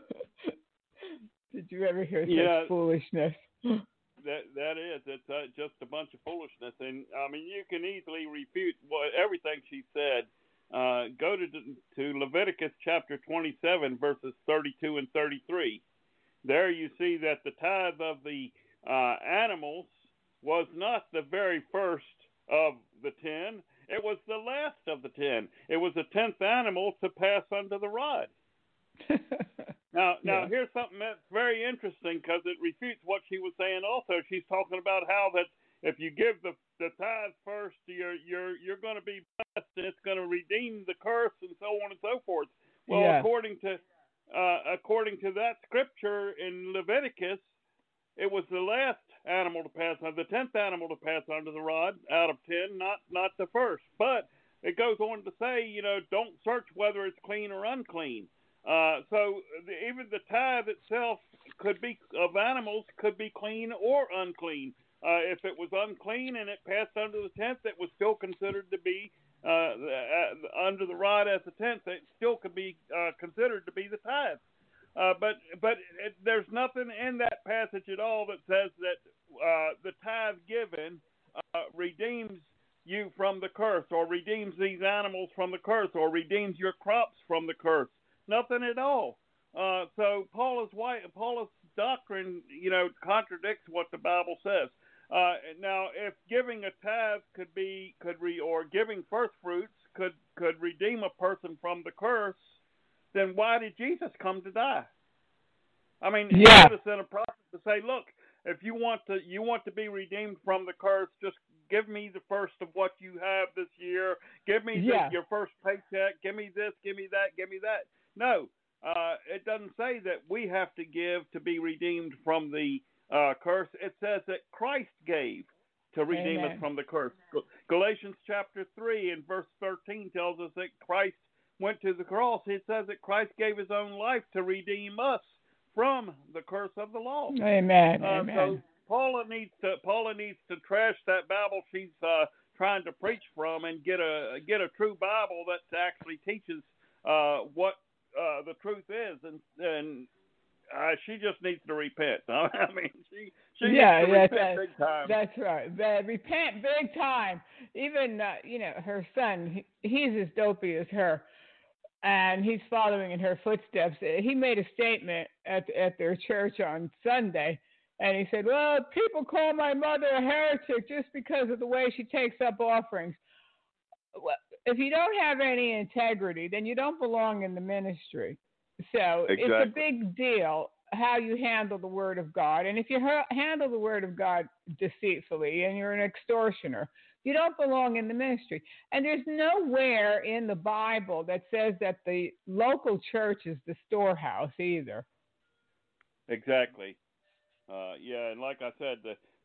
Did you ever hear such yeah, foolishness? That that is, it's uh, just a bunch of foolishness, and I mean you can easily refute what everything she said. Uh, go to to Leviticus chapter twenty-seven, verses thirty-two and thirty-three. There you see that the tithe of the uh, animals was not the very first of the ten; it was the last of the ten. It was the tenth animal to pass under the rod. Now, now yeah. Here's something that's very interesting because it refutes what she was saying. Also, she's talking about how that if you give the the tithe first, you're you're you're going to be blessed, and it's going to redeem the curse, and so on and so forth. Well, yeah. according to uh, according to that scripture in Leviticus, it was the last animal to pass under, the tenth animal to pass under the rod out of ten, not not the first. But it goes on to say, you know, don't search whether it's clean or unclean. Uh, so the, even the tithe itself could be of animals could be clean or unclean. Uh, if it was unclean and it passed under the tenth, it was still considered to be uh, uh, under the rod as a tenth. It still could be uh, considered to be the tithe. Uh, but but it, there's nothing in that passage at all that says that uh, the tithe given uh, redeems you from the curse, or redeems these animals from the curse, or redeems your crops from the curse. Nothing at all. Uh, so Paula's white, Paula's doctrine, you know, contradicts what the Bible says. Uh, now, if giving a tithe could be, could re, or giving first fruits could could redeem a person from the curse, then why did Jesus come to die? I mean, yeah. he sent a prophet to say, look, if you want to, you want to be redeemed from the curse, just give me the first of what you have this year. Give me yeah. the, your first paycheck. Give me this. Give me that. Give me that. No, uh, it doesn't say that we have to give to be redeemed from the uh, curse. It says that Christ gave to redeem Amen. us from the curse. Galatians chapter three and verse thirteen tells us that Christ went to the cross. It says that Christ gave his own life to redeem us from the curse of the law. Amen. Uh, Amen. So Paula needs to Paula needs to trash that Bible she's uh, trying to preach from and get a get a true Bible that actually teaches uh, what Uh, the truth is, and and uh, she just needs to repent. I mean, she she yeah, needs to that's, repent big time. That's right. But repent big time. Even uh, you know, her son, he, he's as dopey as her, and he's following in her footsteps. He made a statement at at their church on Sunday, and he said, "Well, people call my mother a heretic just because of the way she takes up offerings." Well, if you don't have any integrity, then you don't belong in the ministry. So exactly. It's a big deal how you handle the Word of God. And if you ha- handle the Word of God deceitfully and you're an extortioner, you don't belong in the ministry. And there's nowhere in the Bible that says that the local church is the storehouse either. Exactly. Uh, yeah, and like I said, the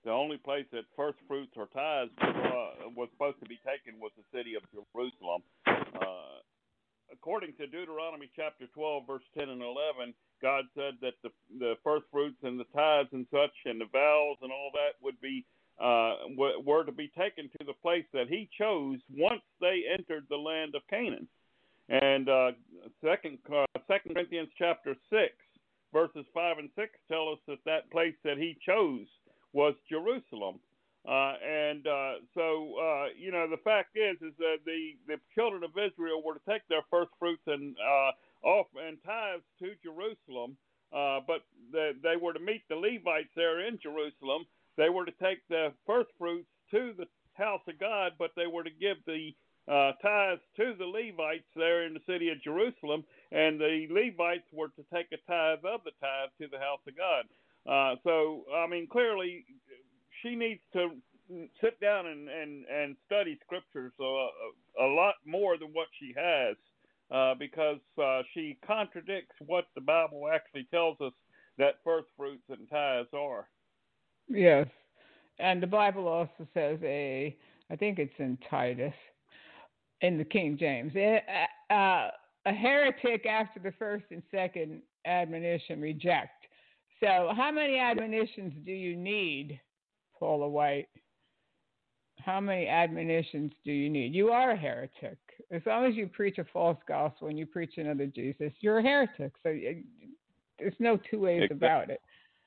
the only place that first fruits or tithes uh, was supposed to be taken was the city of Jerusalem. Uh, according to Deuteronomy chapter twelve, verse ten and eleven, God said that the the first fruits and the tithes and such and the vows and all that would be uh, w- were to be taken to the place that He chose once they entered the land of Canaan. And uh, second uh, Second Corinthians chapter six, verses five and six tell us that that place that He chose was Jerusalem. Uh, and uh, so, uh, you know, the fact is, is that the, the children of Israel were to take their first fruits and uh, off and tithes to Jerusalem, uh, but the, they were to meet the Levites there in Jerusalem. They were to take the first fruits to the house of God, but they were to give the uh, tithes to the Levites there in the city of Jerusalem, and the Levites were to take a tithe of the tithe to the house of God. Uh, so, I mean, clearly, she needs to sit down and, and, and study scriptures a, a, a lot more than what she has, uh, because uh, she contradicts what the Bible actually tells us that first fruits and tithes are. Yes, and the Bible also says a, I think it's in Titus, in the King James, a, a, a heretic after the first and second admonition reject. So how many admonitions do you need, Paula White? How many admonitions do you need? You are a heretic. As long as you preach a false gospel and you preach another Jesus, you're a heretic. So there's no two ways exactly. about it.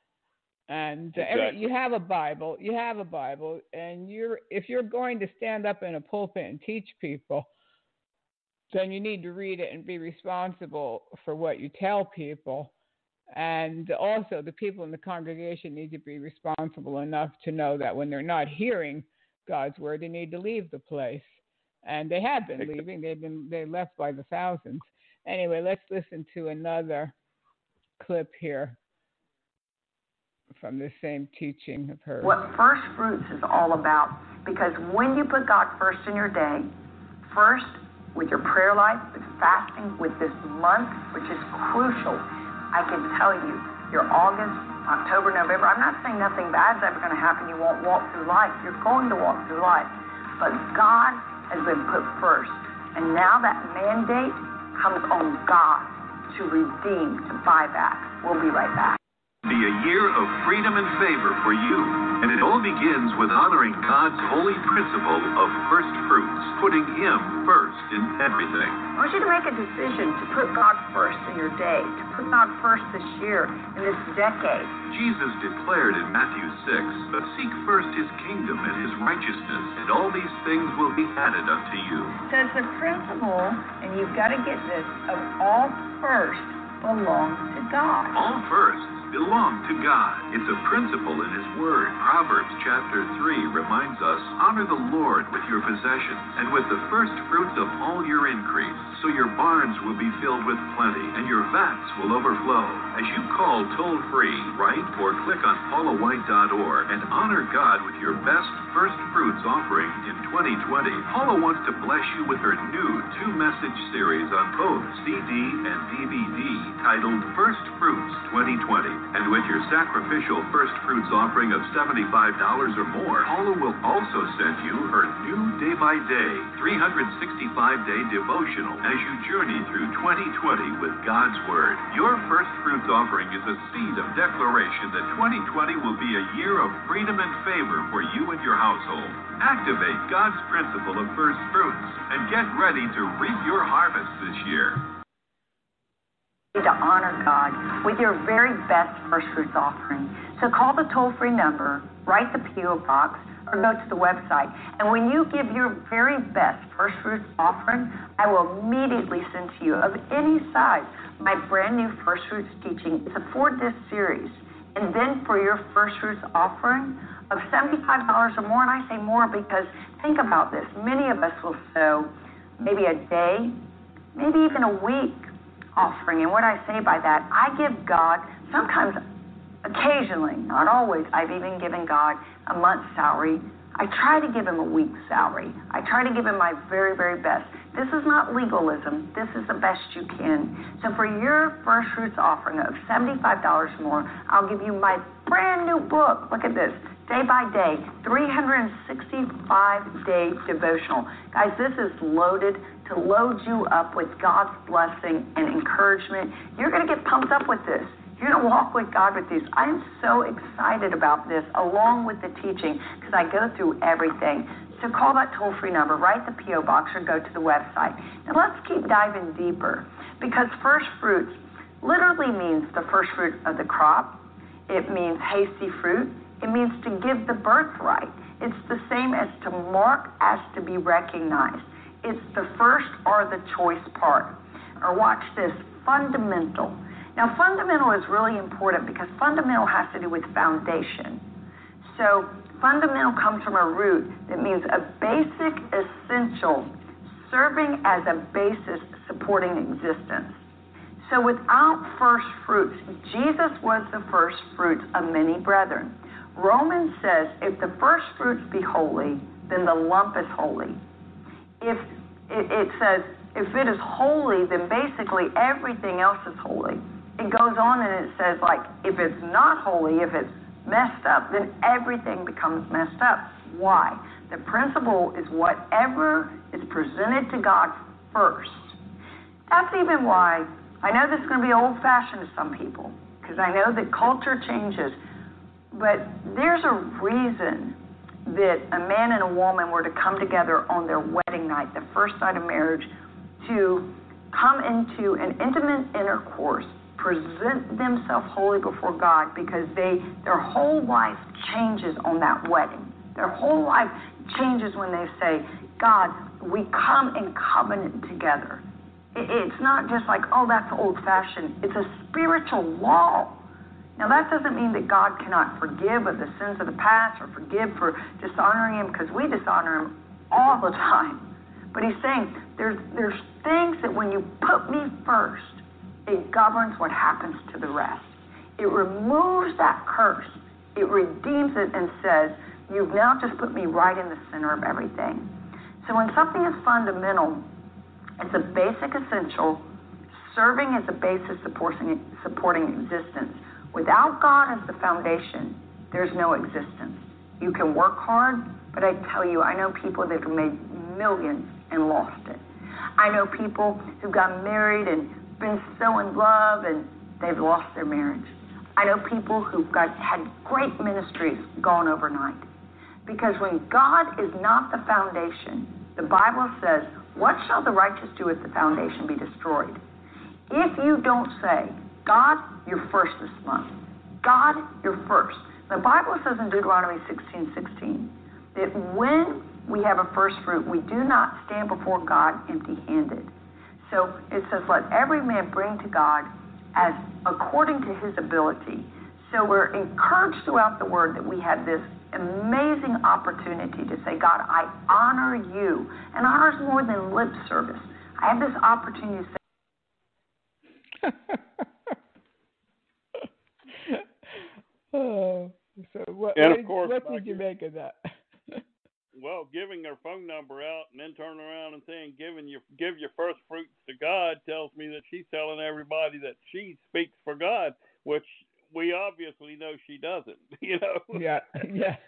And uh, exactly. every, you have a Bible. You have a Bible, and you're if you're going to stand up in a pulpit and teach people, then you need to read it and be responsible for what you tell people. And also, the people in the congregation need to be responsible enough to know that when they're not hearing God's word, they need to leave the place. And they have been leaving. They've been they left by the thousands. Anyway, let's listen to another clip here from the same teaching of hers. What first fruits is all about, because when you put God first in your day, first with your prayer life, with fasting, with this month, which is crucial, I can tell you, your August, October, November, I'm not saying nothing bad's ever going to happen. You won't walk through life. You're going to walk through life. But God has been put first. And now that mandate comes on God to redeem, to buy back. We'll be right back. Be a year of freedom and favor for you. And it all begins with honoring God's holy principle of first fruits, putting Him first in everything. I want you to make a decision to put God first in your day, to put God first this year, in this decade. Jesus declared in Matthew six, "But seek first His kingdom and His righteousness, and all these things will be added unto you." So it's the principle, and you've got to get this, of all first belong to God. All firsts belong to God. It's a principle in His Word. Proverbs chapter three reminds us, "Honor the Lord with your possessions and with the first fruits of all your increase, so your barns will be filled with plenty and your vats will overflow." As you call toll-free, write or click on paula white dot org and honor God with your best first fruits offering in twenty twenty. Paula wants to bless you with her new two-message series on both C D and D V D titled First Fruits twenty twenty. And with your sacrificial first fruits offering of seventy-five dollars or more, Paula will also send you her new day-by-day, three hundred sixty-five day devotional as you journey through twenty twenty with God's Word. Your first fruits offering is a seed of declaration that twenty twenty will be a year of freedom and favor for you and your household. Activate God's principle of first fruits and get ready to reap your harvest this year. To honor God with your very best first fruits offering. So call the toll-free number, write the P O box, or go to the website. And when you give your very best first fruits offering, I will immediately send to you, of any size, my brand new first fruits teaching. It's a four-disc series. And then for your first fruits offering of seventy-five dollars or more, and I say more because think about this. Many of us will sow maybe a day, maybe even a week offering. And what I say by that, I give God, sometimes, occasionally, not always, I've even given God a month's salary. I try to give Him a week's salary. I try to give Him my very, very best. This is not legalism. This is the best you can. So for your first fruits offering of seventy-five dollars more, I'll give you my brand new book. Look at this, day by day, three hundred sixty-five day devotional. Guys, this is loaded to load you up with God's blessing and encouragement. You're going to get pumped up with this. You're going to walk with God with these. I am so excited about this, along with the teaching, because I go through everything. So call that toll-free number, write the P O box, or go to the website. And let's keep diving deeper, because first fruits literally means the first fruit of the crop. It means hasty fruit. It means to give the birthright. It's the same as to mark as to be recognized. It's the first or the choice part. Or watch this, fundamental. Now, fundamental is really important because fundamental has to do with foundation. So fundamental comes from a root that means a basic essential, serving as a basis supporting existence. So without first fruits, Jesus was the first fruits of many brethren. Romans says, if the first fruits be holy, then the lump is holy. If it, it says, if it is holy, then basically everything else is holy. It goes on and it says, like, if it's not holy, if it's messed up, then everything becomes messed up. Why? The principle is whatever is presented to God first. That's even why, I know this is going to be old-fashioned to some people, because I know that culture changes, but there's a reason that a man and a woman were to come together on their wedding night, the first night of marriage, to come into an intimate intercourse, present themselves holy before God, because they their whole life changes on that wedding. Their whole life changes when they say, God, we come in covenant together. It's not just like, oh, that's old-fashioned. It's a spiritual law. Now, that doesn't mean that God cannot forgive of the sins of the past or forgive for dishonoring him, because we dishonor him all the time. But he's saying there's there's things that when you put me first, it governs what happens to the rest. It removes that curse. It redeems it and says, you've now just put me right in the center of everything. So when something is fundamental, it's a basic essential, serving as a basis supporting, supporting existence. Without God as the foundation, there's no existence. You can work hard, but I tell you, I know people that have made millions and lost it. I know people who got married and been so in love and they've lost their marriage. I know people who've got had great ministries gone overnight. Because when God is not the foundation, the Bible says, what shall the righteous do if the foundation be destroyed? If you don't say, God, you're first this month. God, you're first. The Bible says in Deuteronomy sixteen sixteen that when we have a first fruit, we do not stand before God empty-handed. So it says, let every man bring to God as according to his ability. So we're encouraged throughout the word that we have this amazing opportunity to say, God, I honor you. And honor is more than lip service. I have this opportunity to say, oh, so what, and what, of course, what did you make of that? Well, giving her phone number out and then turning around and saying, "Giving your give your first fruits to God," tells me that she's telling everybody that she speaks for God, which we obviously know she doesn't. You know. Yeah. Yeah.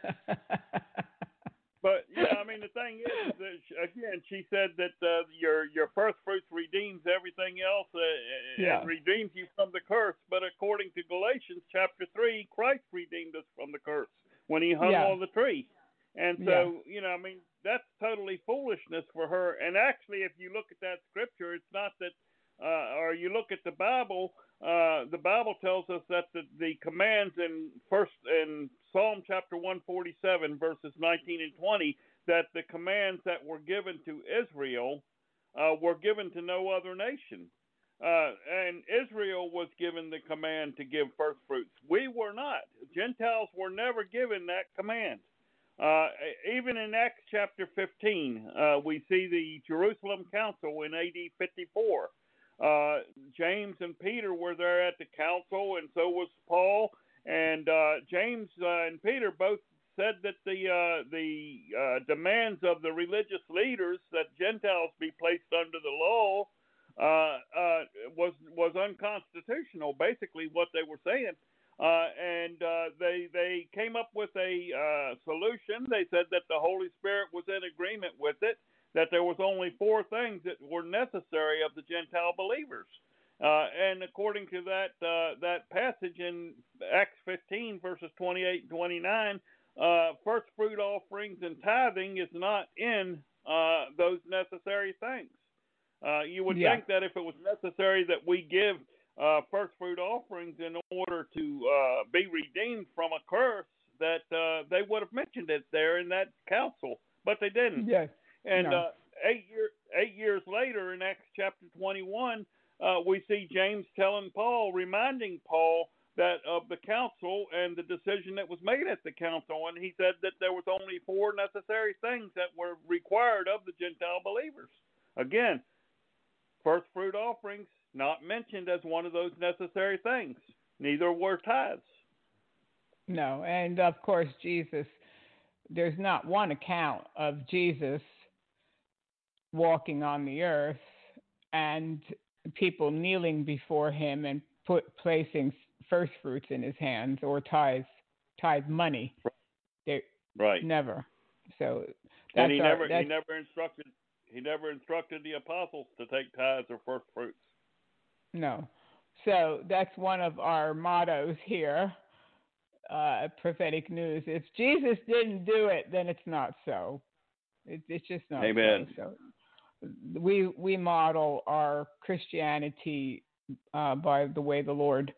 But yeah, I mean, the thing is, that she, again, she said that uh, your your first fruits redeems everything else. Uh, yeah. It redeems you from the curse. But according to Galatians chapter three, Christ redeemed us from the curse when he hung yeah. on the tree. And so, yeah. you know, I mean, that's totally foolishness for her. And actually, if you look at that scripture, it's not that, uh, or you look at the Bible, uh, the Bible tells us that the, the commands in first in Psalm chapter one forty-seven, verses nineteen and twenty, that the commands that were given to Israel uh, were given to no other nation. Uh, and Israel was given the command to give first fruits. We were not. Gentiles were never given that command. Uh, even in Acts chapter fifteen, uh, we see the Jerusalem Council in A D fifty-four. Uh, James and Peter were there at the council, and so was Paul. And uh, James uh, and Peter both said that the uh, the uh, demands of the religious leaders that Gentiles be placed under the law uh, uh, was was unconstitutional. Basically, what they were saying. Uh, and uh, they they came up with a uh, solution. They said that the Holy Spirit was in agreement with it, that there was only four things that were necessary of the Gentile believers. Uh, and according to that uh, that passage in Acts fifteen, verses twenty-eight and twenty-nine, uh, first fruit offerings and tithing is not in uh, those necessary things. Uh, you would yeah. think that if it was necessary that we give uh, first fruit offerings in order to uh, be redeemed from a curse, that uh, they would have mentioned it there in that council, but they didn't. Yes. And no. uh, eight, year, eight years later in Acts chapter twenty-one, uh, we see James telling Paul, reminding Paul that of the council and the decision that was made at the council, and he said that there was only four necessary things that were required of the Gentile believers. Again, first fruit offerings not mentioned as one of those necessary things. Neither were tithes. No, and of course Jesus, there's not one account of Jesus walking on the earth and people kneeling before him and put placing first fruits in his hands or tithes, tithe money. They, right. Never. So that's and he our, never that's, he never instructed he never instructed the apostles to take tithes or first fruits. No. So that's one of our mottos here. Uh, prophetic news. If Jesus didn't do it, then it's not so. It, it's just not Amen. so. So we we model our Christianity uh, by the way the Lord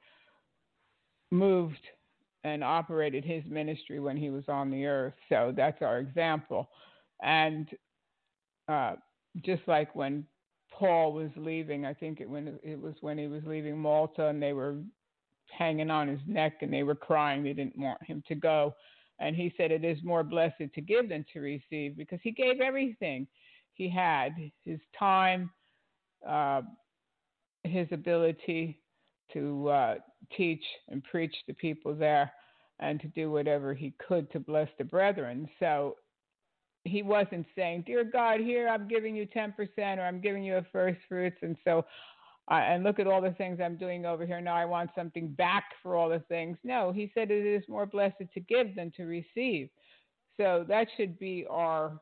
moved and operated his ministry when he was on the earth. So that's our example. And uh, just like when Paul was leaving, I think it when it was when he was leaving Malta and they were hanging on his neck and they were crying. They didn't want him to go. And he said, it is more blessed to give than to receive, because he gave everything he had, his time, uh, his ability to uh, teach and preach to people there and to do whatever he could to bless the brethren. So he wasn't saying, dear God, here I'm giving you ten percent or I'm giving you a first fruits. And so Uh, and look at all the things I'm doing over here. Now I want something back for all the things. No, he said it is more blessed to give than to receive. So that should be our,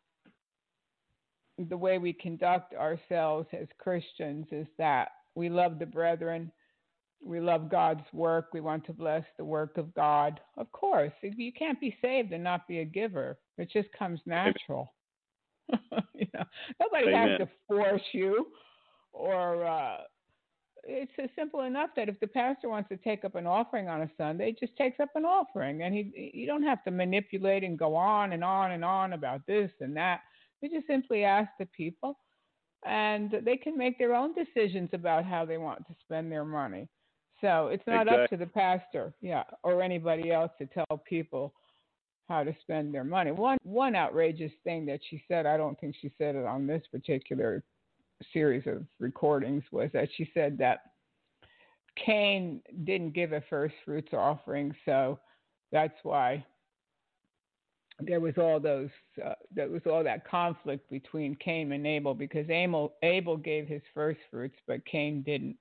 the way we conduct ourselves as Christians, is that we love the brethren. We love God's work. We want to bless the work of God. Of course, you can't be saved and not be a giver. It just comes natural. you know, nobody Amen. has to force you. Or uh, it's as simple enough that if the pastor wants to take up an offering on a Sunday, he just takes up an offering. And he, you don't have to manipulate and go on and on and on about this and that. You just simply ask the people, and they can make their own decisions about how they want to spend their money. So it's not exactly. up to the pastor, yeah, or anybody else to tell people how to spend their money. One one outrageous thing that she said, I don't think she said it on this particular series of recordings, was that she said that Cain didn't give a first fruits offering, so that's why there was all those uh, there was all that conflict between Cain and Abel, because Abel Abel gave his first fruits, but Cain didn't.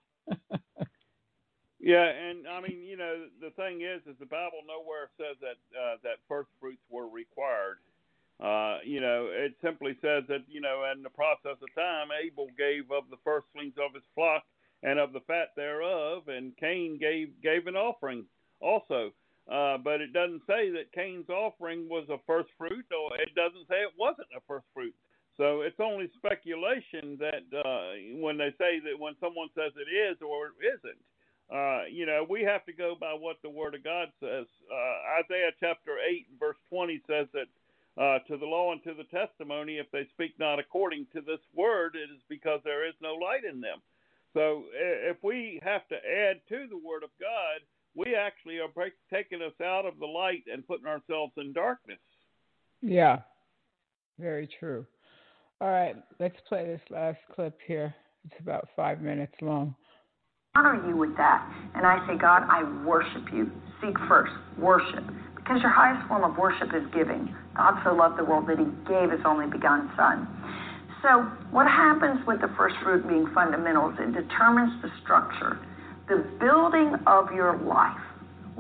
Yeah, and I mean, you know, the thing is, is the Bible nowhere says that uh, that first fruits were required. Uh, you know, it simply says that, you know, in the process of time, Abel gave of the firstlings of his flock and of the fat thereof, and Cain gave gave an offering also. Uh, but it doesn't say that Cain's offering was a first fruit, or it doesn't say it wasn't a first fruit. So it's only speculation that uh, when they say that when someone says it is or isn't. Uh, you know, we have to go by what the Word of God says. Uh, Isaiah chapter eight, verse twenty says that Uh, to the law and to the testimony, if they speak not according to this word, it is because there is no light in them. So if we have to add to the word of God, we actually are break, taking us out of the light and putting ourselves in darkness. Yeah, very true. All right, let's play this last clip here. It's about five minutes long. Honor you with that. And I say, God, I worship you. Seek first, worship. Because your highest form of worship is giving. God so loved the world that he gave his only begotten Son. So what happens with the first fruit being fundamentals? It determines the structure, the building of your life.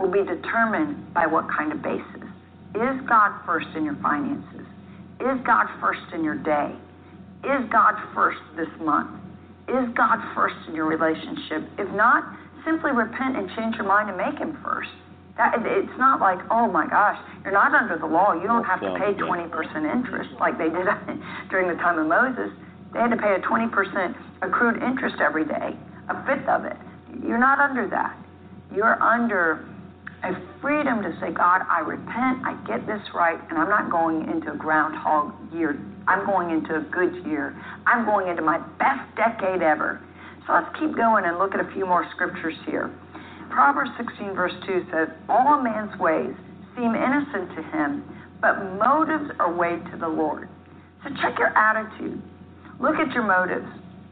will be determined by what kind of basis. Is God first in your finances? Is God first in your day? Is God first this month? Is God first in your relationship? If not, simply repent and change your mind and make him first. That, it's not like, oh my gosh, you're not under the law. You don't have to pay twenty percent interest like they did during the time of Moses. They had to pay a twenty percent accrued interest every day, a fifth of it. You're not under that. You're under a freedom to say, God, I repent, I get this right, and I'm not going into a groundhog year. I'm going into a good year. I'm going into my best decade ever. So let's keep going and look at a few more scriptures here. Proverbs sixteen, verse two says, all a man's ways seem innocent to him, but motives are weighed to the Lord. So check your attitude. Look at your motives.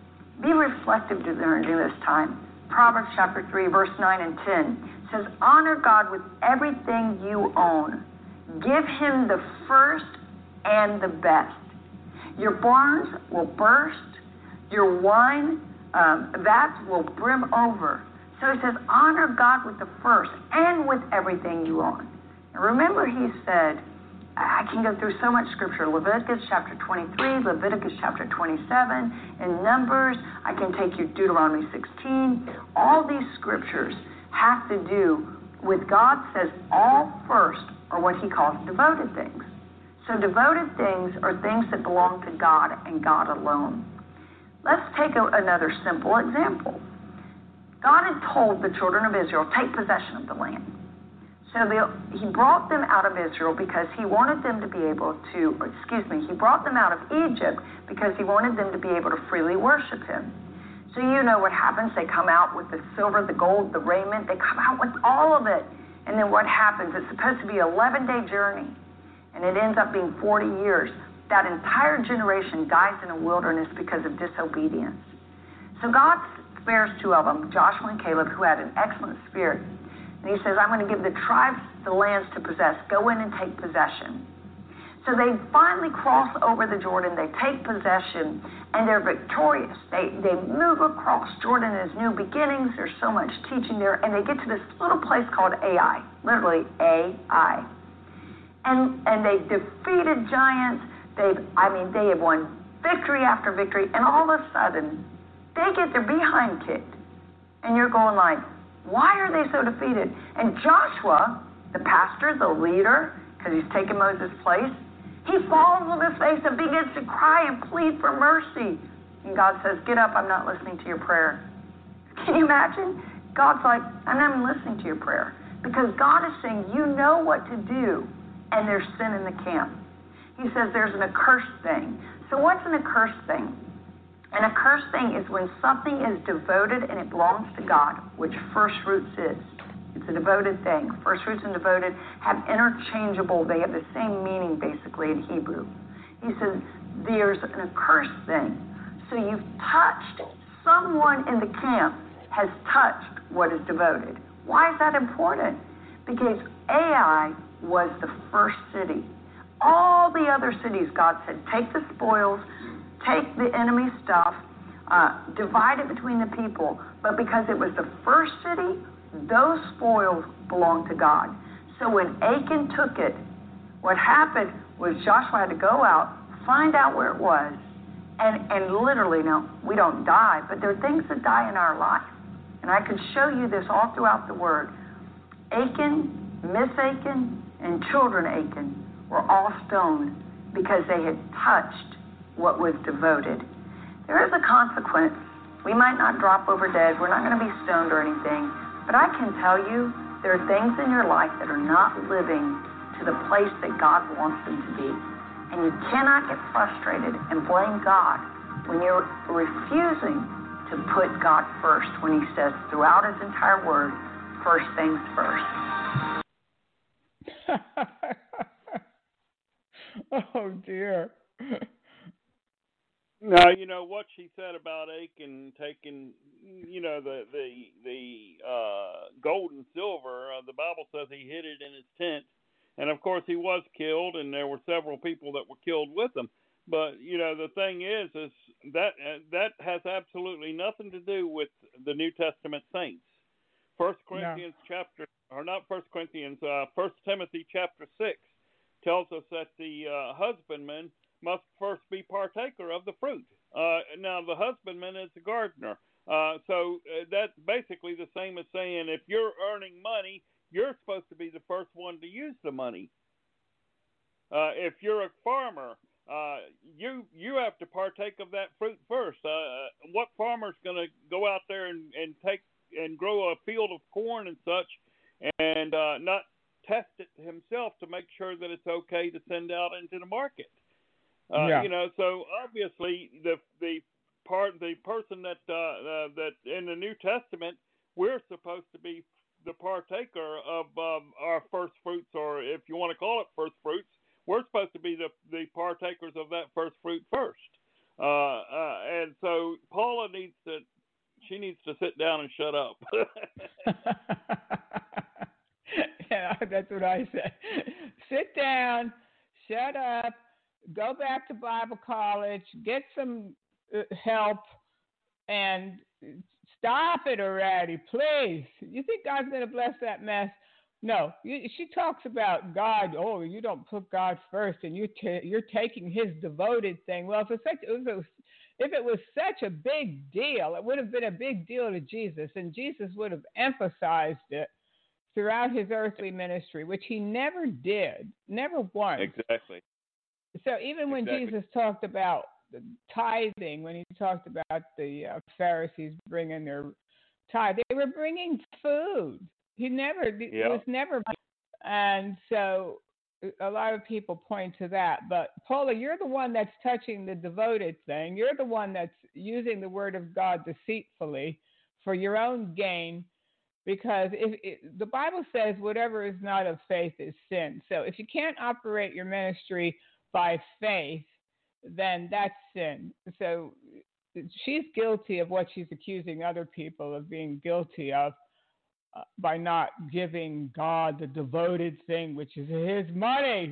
Be reflective during this time. Proverbs chapter three, verse nine and ten says, honor God with everything you own. Give him the first and the best. Your barns will burst. Your wine um, vats will brim over. So he says, honor God with the first and with everything you own. And remember, he said, I can go through so much scripture. Leviticus chapter twenty-three, Leviticus chapter twenty-seven, in Numbers, I can take you Deuteronomy sixteen. All these scriptures have to do with God says all first are what he calls devoted things. So devoted things are things that belong to God and God alone. Let's take a, another simple example. God had told the children of Israel, take possession of the land. So they, he brought them out of Israel because he wanted them to be able to, or excuse me, he brought them out of Egypt because he wanted them to be able to freely worship him. So you know what happens. They come out with the silver, the gold, the raiment. They come out with all of it. And then what happens? It's supposed to be an eleven-day journey, and it ends up being forty years. That entire generation dies in a wilderness because of disobedience. So God spares two of them, Joshua and Caleb, who had an excellent spirit. And he says, I'm going to give the tribes the lands to possess. Go in and take possession. So they finally cross over the Jordan. They take possession, and they're victorious. They they move across. Jordan is new beginnings. There's so much teaching there. And they get to this little place called Ai, literally A I. And, and they defeated giants. They've, I mean, they have won victory after victory. And all of a sudden, they get their behind kicked. And you're going like, why are they so defeated? And Joshua, the pastor, the leader, because he's taken Moses' place, he falls on his face and begins to cry and plead for mercy. And God says, get up, I'm not listening to your prayer. Can you imagine? God's like, I'm not even listening to your prayer. Because God is saying, you know what to do, and there's sin in the camp. He says there's an accursed thing. So what's an accursed thing? An accursed thing is when something is devoted and it belongs to God, which first fruits is. It's a devoted thing. First fruits and devoted have interchangeable, they have the same meaning basically in Hebrew. He says there's an accursed thing. So you've touched, someone in the camp has touched what is devoted. Why is that important? Because Ai was the first city. All the other cities, God said, take the spoils, take the enemy stuff, uh, divide it between the people. But because it was the first city, those spoils belonged to God. So when Achan took it, what happened was Joshua had to go out, find out where it was, and, and literally, now, we don't die, but there are things that die in our life. And I could show you this all throughout the Word. Achan, Miss Achan, and children Achan were all stoned because they had touched what was devoted. There is a consequence. We might not drop over dead. We're not going to be stoned or anything. But I can tell you there are things in your life that are not living to the place that God wants them to be. And you cannot get frustrated and blame God when you're refusing to put God first when he says throughout his entire word, first things first. Oh, dear. Now, you know, what she said about Achan taking, you know, the the, the uh, gold and silver, uh, the Bible says he hid it in his tent. And, of course, he was killed, and there were several people that were killed with him. But, you know, the thing is, is that uh, that has absolutely nothing to do with the New Testament saints. First Corinthians no. chapter, or not First Corinthians, uh, First Timothy chapter six tells us that the uh, husbandman must first be partaker of the fruit. Uh, now, the husbandman is the gardener. Uh, so uh, that's basically the same as saying if you're earning money, you're supposed to be the first one to use the money. Uh, if you're a farmer, uh, you you have to partake of that fruit first. Uh, what farmer's going to go out there and, and take and grow a field of corn and such and uh, not test it himself to make sure that it's okay to send out into the market? Uh, yeah. You know, so obviously the the part the person that uh, uh, that in the New Testament we're supposed to be the partaker of um, our first fruits, or if you want to call it first fruits, we're supposed to be the the partakers of that first fruit first. Uh, uh, and so Paula needs to she needs to sit down and shut up. Yeah, that's what I said. Sit down, shut up. Go back to Bible college, get some uh, help, and stop it already, please. You think God's going to bless that mess? No. You, she talks about God. Oh, you don't put God first, and you t- you're taking His devoted thing. Well, if, it's such, if, it was, if it was such a big deal, it would have been a big deal to Jesus, and Jesus would have emphasized it throughout His earthly ministry, which He never did, never once. Exactly. So even when exactly. Jesus talked about the tithing, when he talked about the uh, Pharisees bringing their tithe, they were bringing food. He never, yeah. it was never, and so a lot of people point to that. But Paula, you're the one that's touching the devoted thing. You're the one that's using the word of God deceitfully for your own gain, because if it, the Bible says whatever is not of faith is sin. So if you can't operate your ministry by faith, then that's sin. So she's guilty of what she's accusing other people of being guilty of uh, by not giving God the devoted thing, which is His money.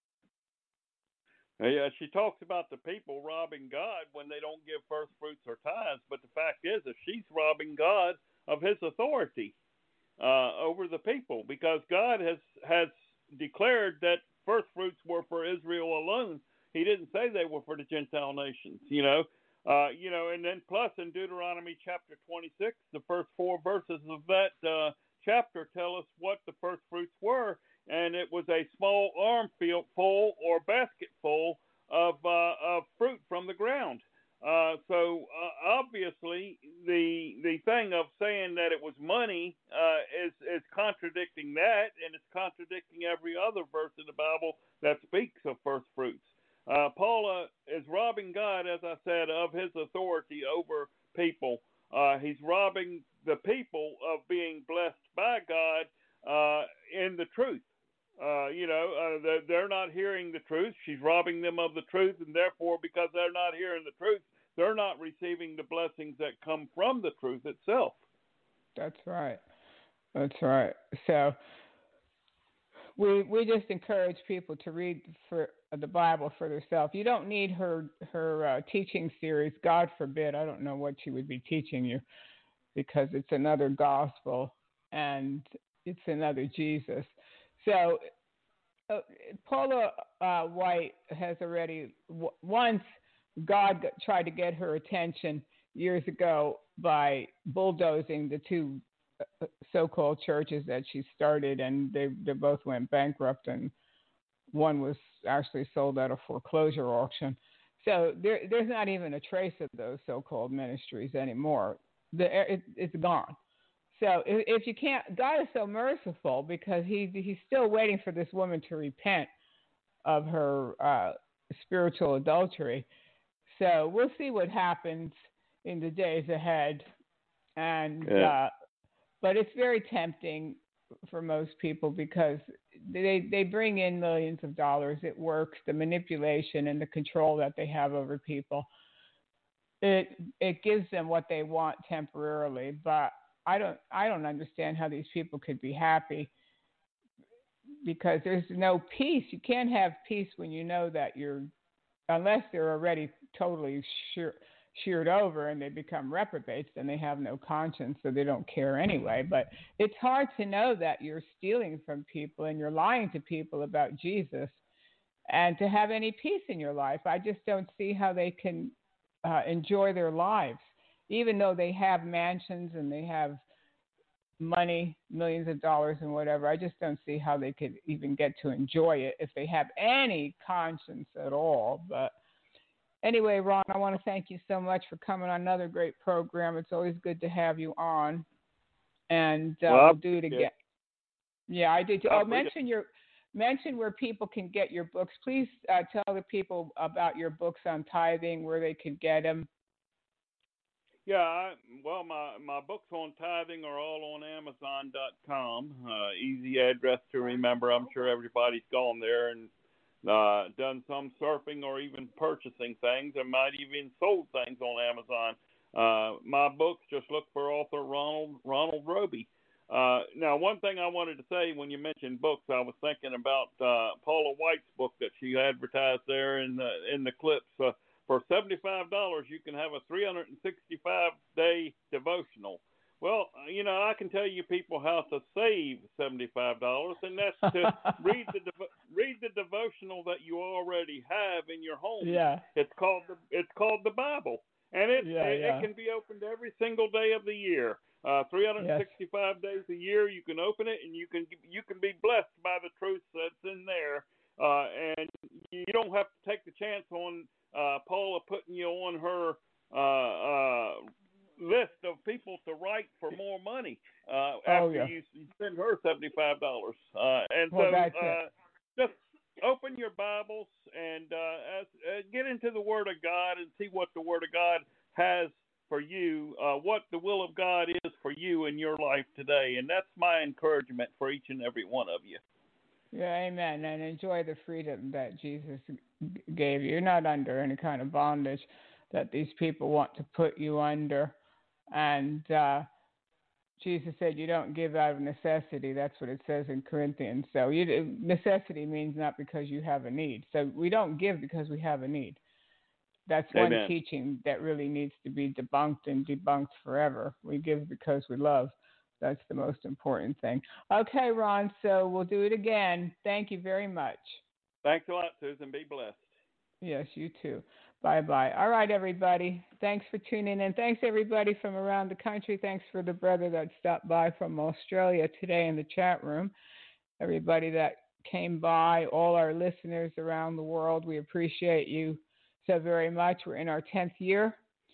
Yeah, she talks about the people robbing God when they don't give first fruits or tithes, but the fact is that she's robbing God of His authority uh, over the people, because God has has declared that first fruits were for Israel alone. He didn't say they were for the Gentile nations, you know. Uh, you know, and then plus in Deuteronomy chapter twenty-six, the first four verses of that uh, chapter tell us what the first fruits were, and it was a small armful full or basket full of uh, of fruit from the ground. Uh, so uh, obviously, the the thing of saying that it was money uh, is is contradicting that, and it's contradicting every other verse in the Bible that speaks of first fruits. Uh, Paula is robbing God, as I said, of His authority over people. Uh, he's robbing the people of being blessed by God uh, in the truth. Uh, you know, uh, they're, they're not hearing the truth. She's robbing them of the truth, and therefore, because they're not hearing the truth, they're not receiving the blessings that come from the truth itself. That's right. That's right. So we we just encourage people to read for the Bible for themselves. You don't need her her uh, teaching series. God forbid. I don't know what she would be teaching you, because it's another gospel and it's another Jesus. So uh, Paula uh, White has already w- once God got, tried to get her attention years ago by bulldozing the two uh, so-called churches that she started, and they they both went bankrupt, and one was actually sold at a foreclosure auction. So there, there's not even a trace of those so-called ministries anymore. The, it, it's gone. So if, if you can't, God is so merciful, because he he's still waiting for this woman to repent of her uh, spiritual adultery. So we'll see what happens in the days ahead. And yeah. uh, but it's very tempting for most people, because they they bring in millions of dollars. It works. The manipulation and the control that they have over people, it it gives them what they want temporarily. But I don't I don't understand how these people could be happy, because there's no peace. You can't have peace when you know that you're, unless they're already totally sure sheared over and they become reprobates, then they have no conscience, so they don't care anyway. But it's hard to know that you're stealing from people and you're lying to people about Jesus and to have any peace in your life. I just don't see how they can uh, enjoy their lives, even though they have mansions and they have money, millions of dollars and whatever. I just don't see how they could even get to enjoy it if they have any conscience at all. But anyway, Ron, I want to thank you so much for coming on another great program. It's always good to have you on. And uh, well, we'll do it again. Yeah, I did. I'll Oh, mention your mention where people can get your books. Please uh, tell the people about your books on tithing, where they could get them. Yeah, I, well, my, my books on tithing are all on Amazon dot com. Uh, easy address to remember. I'm sure everybody's gone there and uh, done some surfing or even purchasing things, and might even sold things on Amazon. Uh, my books, just look for author Ronald Ronald Roby. Uh, now, one thing I wanted to say when you mentioned books, I was thinking about uh, Paula White's book that she advertised there in the in the clips. Uh, for seventy-five dollars, you can have a three hundred sixty-five day devotional. Well, you know, I can tell you people how to save seventy-five dollars, and that's to read the devo- read the devotional that you already have in your home. Yeah. It's called the it's called the Bible, and it yeah, it, yeah. it can be opened every single day of the year. Uh, three hundred sixty-five yes. days a year, you can open it, and you can you can be blessed by the truth that's in there. Uh, and you don't have to take the chance on uh, Paula putting you on her uh, uh, list of people to write for more money uh, after oh, yeah. you, you send her seventy-five dollars. Uh, and well, so uh, just open your Bibles and uh, as, uh, get into the Word of God and see what the Word of God has for you, uh, what the will of God is for you in your life today. And that's my encouragement for each and every one of you. Yeah, amen. And enjoy the freedom that Jesus gave you. You're not under any kind of bondage that these people want to put you under. And uh, Jesus said you don't give out of necessity. That's what it says in Corinthians. So you, necessity means not because you have a need. So we don't give because we have a need. That's one Amen. teaching that really needs to be debunked and debunked forever. We give because we love. That's the most important thing. Okay, Ron, so we'll do it again. Thank you very much. Thanks a lot, Susan. Be blessed. Yes, you too. Bye-bye. All right, everybody. Thanks for tuning in. Thanks, everybody from around the country. Thanks for the brother that stopped by from Australia today in the chat room. Everybody that came by, all our listeners around the world, we appreciate you so very much. We're in our tenth year,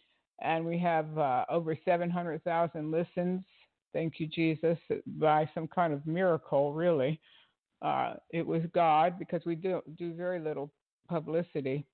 and we have uh, over seven hundred thousand listens. Thank you, Jesus, by some kind of miracle, really. Uh, it was God, because we do, do very little publicity.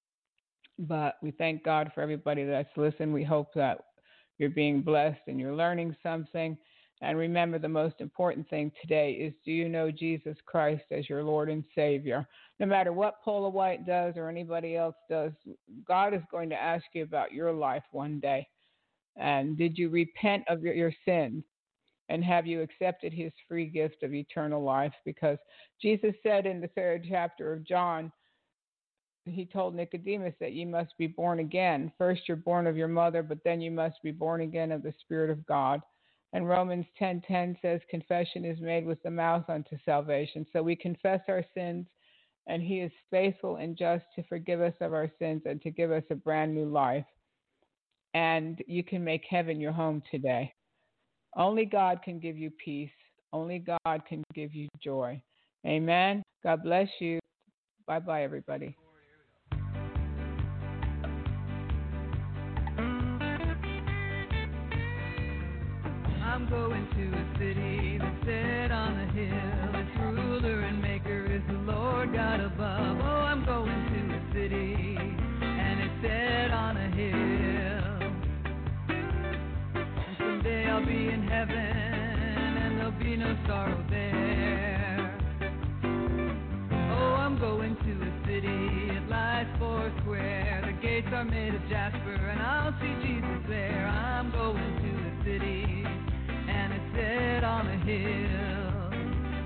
But we thank God for everybody that's listened. We hope that you're being blessed and you're learning something. And remember, the most important thing today is, do you know Jesus Christ as your Lord and Savior? No matter what Paula White does or anybody else does, God is going to ask you about your life one day. And did you repent of your, your sins? And have you accepted his free gift of eternal life? Because Jesus said in the third chapter of John, he told Nicodemus that you must be born again. First you're born of your mother, but then you must be born again of the Spirit of God. And Romans ten ten says confession is made with the mouth unto salvation. So we confess our sins, and he is faithful and just to forgive us of our sins and to give us a brand new life. And you can make heaven your home today. Only God can give you peace. Only God can give you joy. Amen. God bless you. Bye-bye, everybody. I'm going to a city that's set on a hill. Its ruler and maker is the Lord God above. Oh, I'm going to a city, and it's set on a hill. And someday I'll be in heaven, and there'll be no sorrow there. Oh, I'm going to a city, it lies four square. The gates are made of jasper, and I'll see Jesus there. I'm going to a city, and it's set on a hill.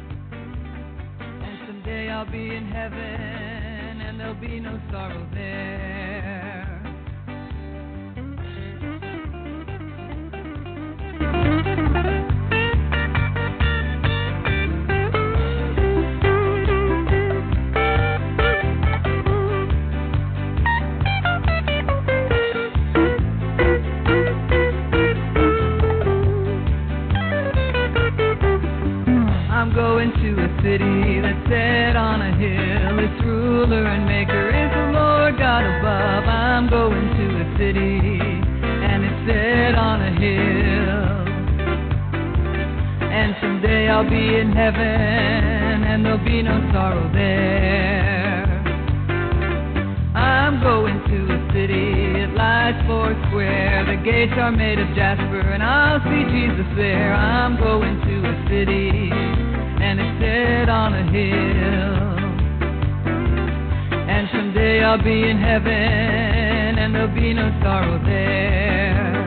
And someday I'll be in heaven, and there'll be no sorrow there. going to a city that's set on a hill. Its ruler and maker is the Lord God above. I'm going to a city, and it's set on a hill. And someday I'll be in heaven, and there'll be no sorrow there. I'm going to a city, it lies four square. The gates are made of jasper, and I'll see Jesus there. I'm going to a city, and it's set on a hill. And someday I'll be in heaven, and there'll be no sorrow there.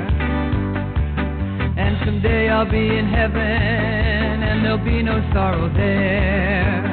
And someday I'll be in heaven, and there'll be no sorrow there.